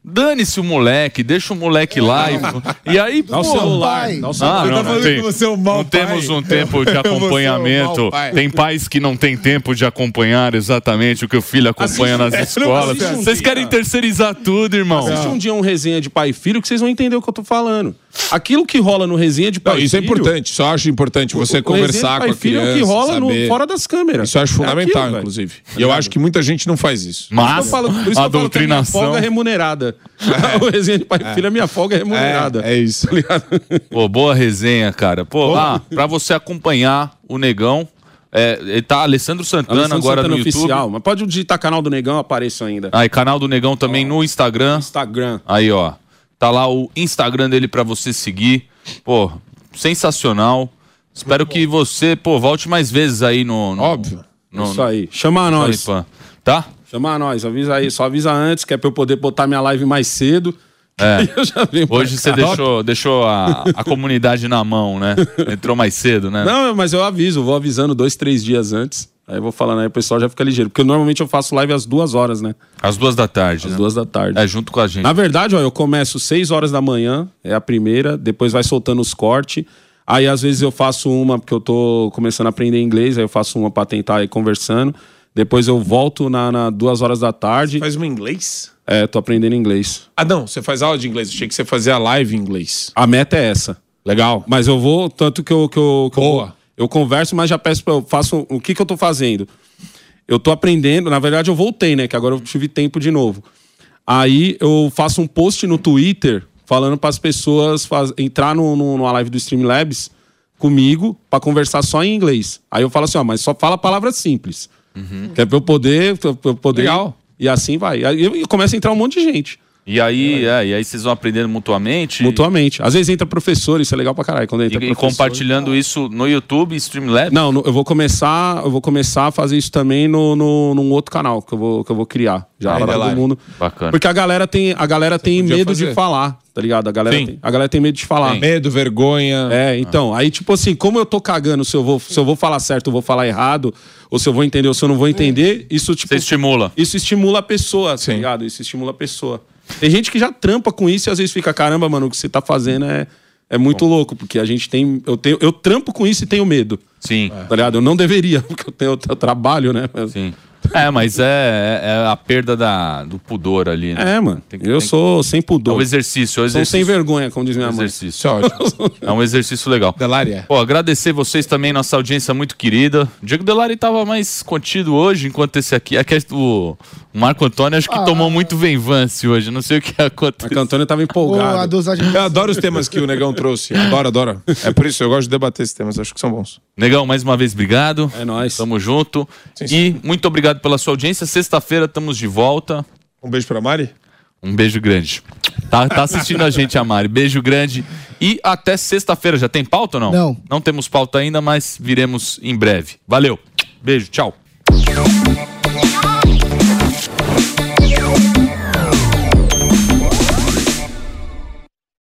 Dane-se o moleque, deixa o moleque lá e aí, Dá o pô, celular. Dá o celular. não temos um tempo de acompanhamento. Tem pais que não têm tempo de acompanhar exatamente o que o filho acompanha nas escolas. Vocês querem terceirizar tudo, irmão. Assiste um dia um resenha de pai e filho que vocês vão entender o que eu tô falando. Aquilo que rola no resenha de pai e filho... Isso é importante, só acho importante você conversar com a criança, é o que rola saber. fora das câmeras. Isso eu acho fundamental, aquilo, inclusive. E eu acho que muita gente não faz isso. Mas por isso que a eu falo que a minha doutrinação... folga é remunerada. O resenha de pai e filho, a minha folga é remunerada. É isso. Tá ligado? Pô, boa resenha, cara. Pô, pra você acompanhar o Negão, ele tá Alessandro Santana agora no YouTube. Oficial, mas pode digitar canal do Negão, apareço ainda. Aí, canal do Negão também no Instagram. Instagram. Aí, ó. Tá lá o Instagram dele pra você seguir. Pô, sensacional. Espero que você, volte mais vezes aí no Óbvio. Isso aí. Chama nós. Tá? Chama nós, avisa aí. Só avisa antes, que é pra eu poder botar minha live mais cedo. Eu já venho Hoje você deixou a comunidade na mão, né? Entrou mais cedo, né? Não, mas eu aviso, vou avisando 2, 3 dias antes. Aí eu vou falando, aí o pessoal já fica ligeiro. Porque normalmente eu faço live às 2 horas, né? Às 2 da tarde. Às né? 2 da tarde. É, junto com a gente. Na verdade, ó, eu começo 6 horas da manhã, é a primeira, depois vai soltando os cortes. Aí às vezes eu faço uma, porque eu tô começando a aprender inglês, aí eu faço uma pra tentar ir conversando. Depois eu volto na 2 horas da tarde. Faz uma inglês? É, tô aprendendo inglês. Ah, não, você faz aula de inglês. Eu achei que você fazia live em inglês. A meta é essa. Legal. Mas eu vou, tanto que eu Boa. eu converso, mas já peço eu faço o que eu tô fazendo. Eu tô aprendendo, na verdade eu voltei, né, que agora eu tive tempo de novo. Aí eu faço um post no Twitter falando para as pessoas entrar numa live do Streamlabs comigo para conversar só em inglês. Aí eu falo assim, ó, mas só fala palavras simples. Que é pra eu poder... Legal. E assim vai. Aí começa a entrar um monte de gente. E aí vocês vão aprendendo mutuamente? Mutuamente. Às vezes entra professor, isso é legal pra caralho. Quando entra E compartilhando isso no YouTube, Streamlabs? Não, eu vou começar a fazer isso também num outro canal que eu vou criar. Já para todo mundo. Bacana. Porque a galera tem medo de falar, tá ligado? A galera tem medo de falar. Medo, vergonha. Então, aí tipo assim, como eu tô cagando se eu vou falar certo ou vou falar errado, ou se eu vou entender ou se eu não vou entender, isso tipo... Você estimula. Isso estimula a pessoa, tá ligado? Isso estimula a pessoa. Tem gente que já trampa com isso e às vezes fica, caramba, mano, o que você tá fazendo é muito louco, porque a gente tem... Eu trampo com isso e tenho medo. Sim. Tá ligado? Eu não deveria, porque eu trabalho, né? Sim. Mas é a perda do pudor ali, né? Mano. Eu sou sem pudor. É um exercício. Sou sem vergonha, como diz minha mãe. Exercício. É um exercício legal. Delari. Pô, agradecer vocês também, nossa audiência muito querida. O Diego Delari tava mais contido hoje, enquanto esse aqui... O Marco Antônio acho que tomou muito Venvance hoje. Não sei o que aconteceu. Marco Antônio tava empolgado. A dosagem... Eu adoro os temas que o Negão trouxe. Adoro. É por isso, eu gosto de debater esses temas. Acho que são bons. Negão, mais uma vez, obrigado. É nóis. Tamo junto. Sim. E muito obrigado pela sua audiência. Sexta-feira estamos de volta. Um beijo pra Mari. Um beijo grande. Tá assistindo a gente, a Mari. Beijo grande. E até sexta-feira. Já tem pauta ou não? Não. Não temos pauta ainda, mas viremos em breve. Valeu. Beijo, tchau.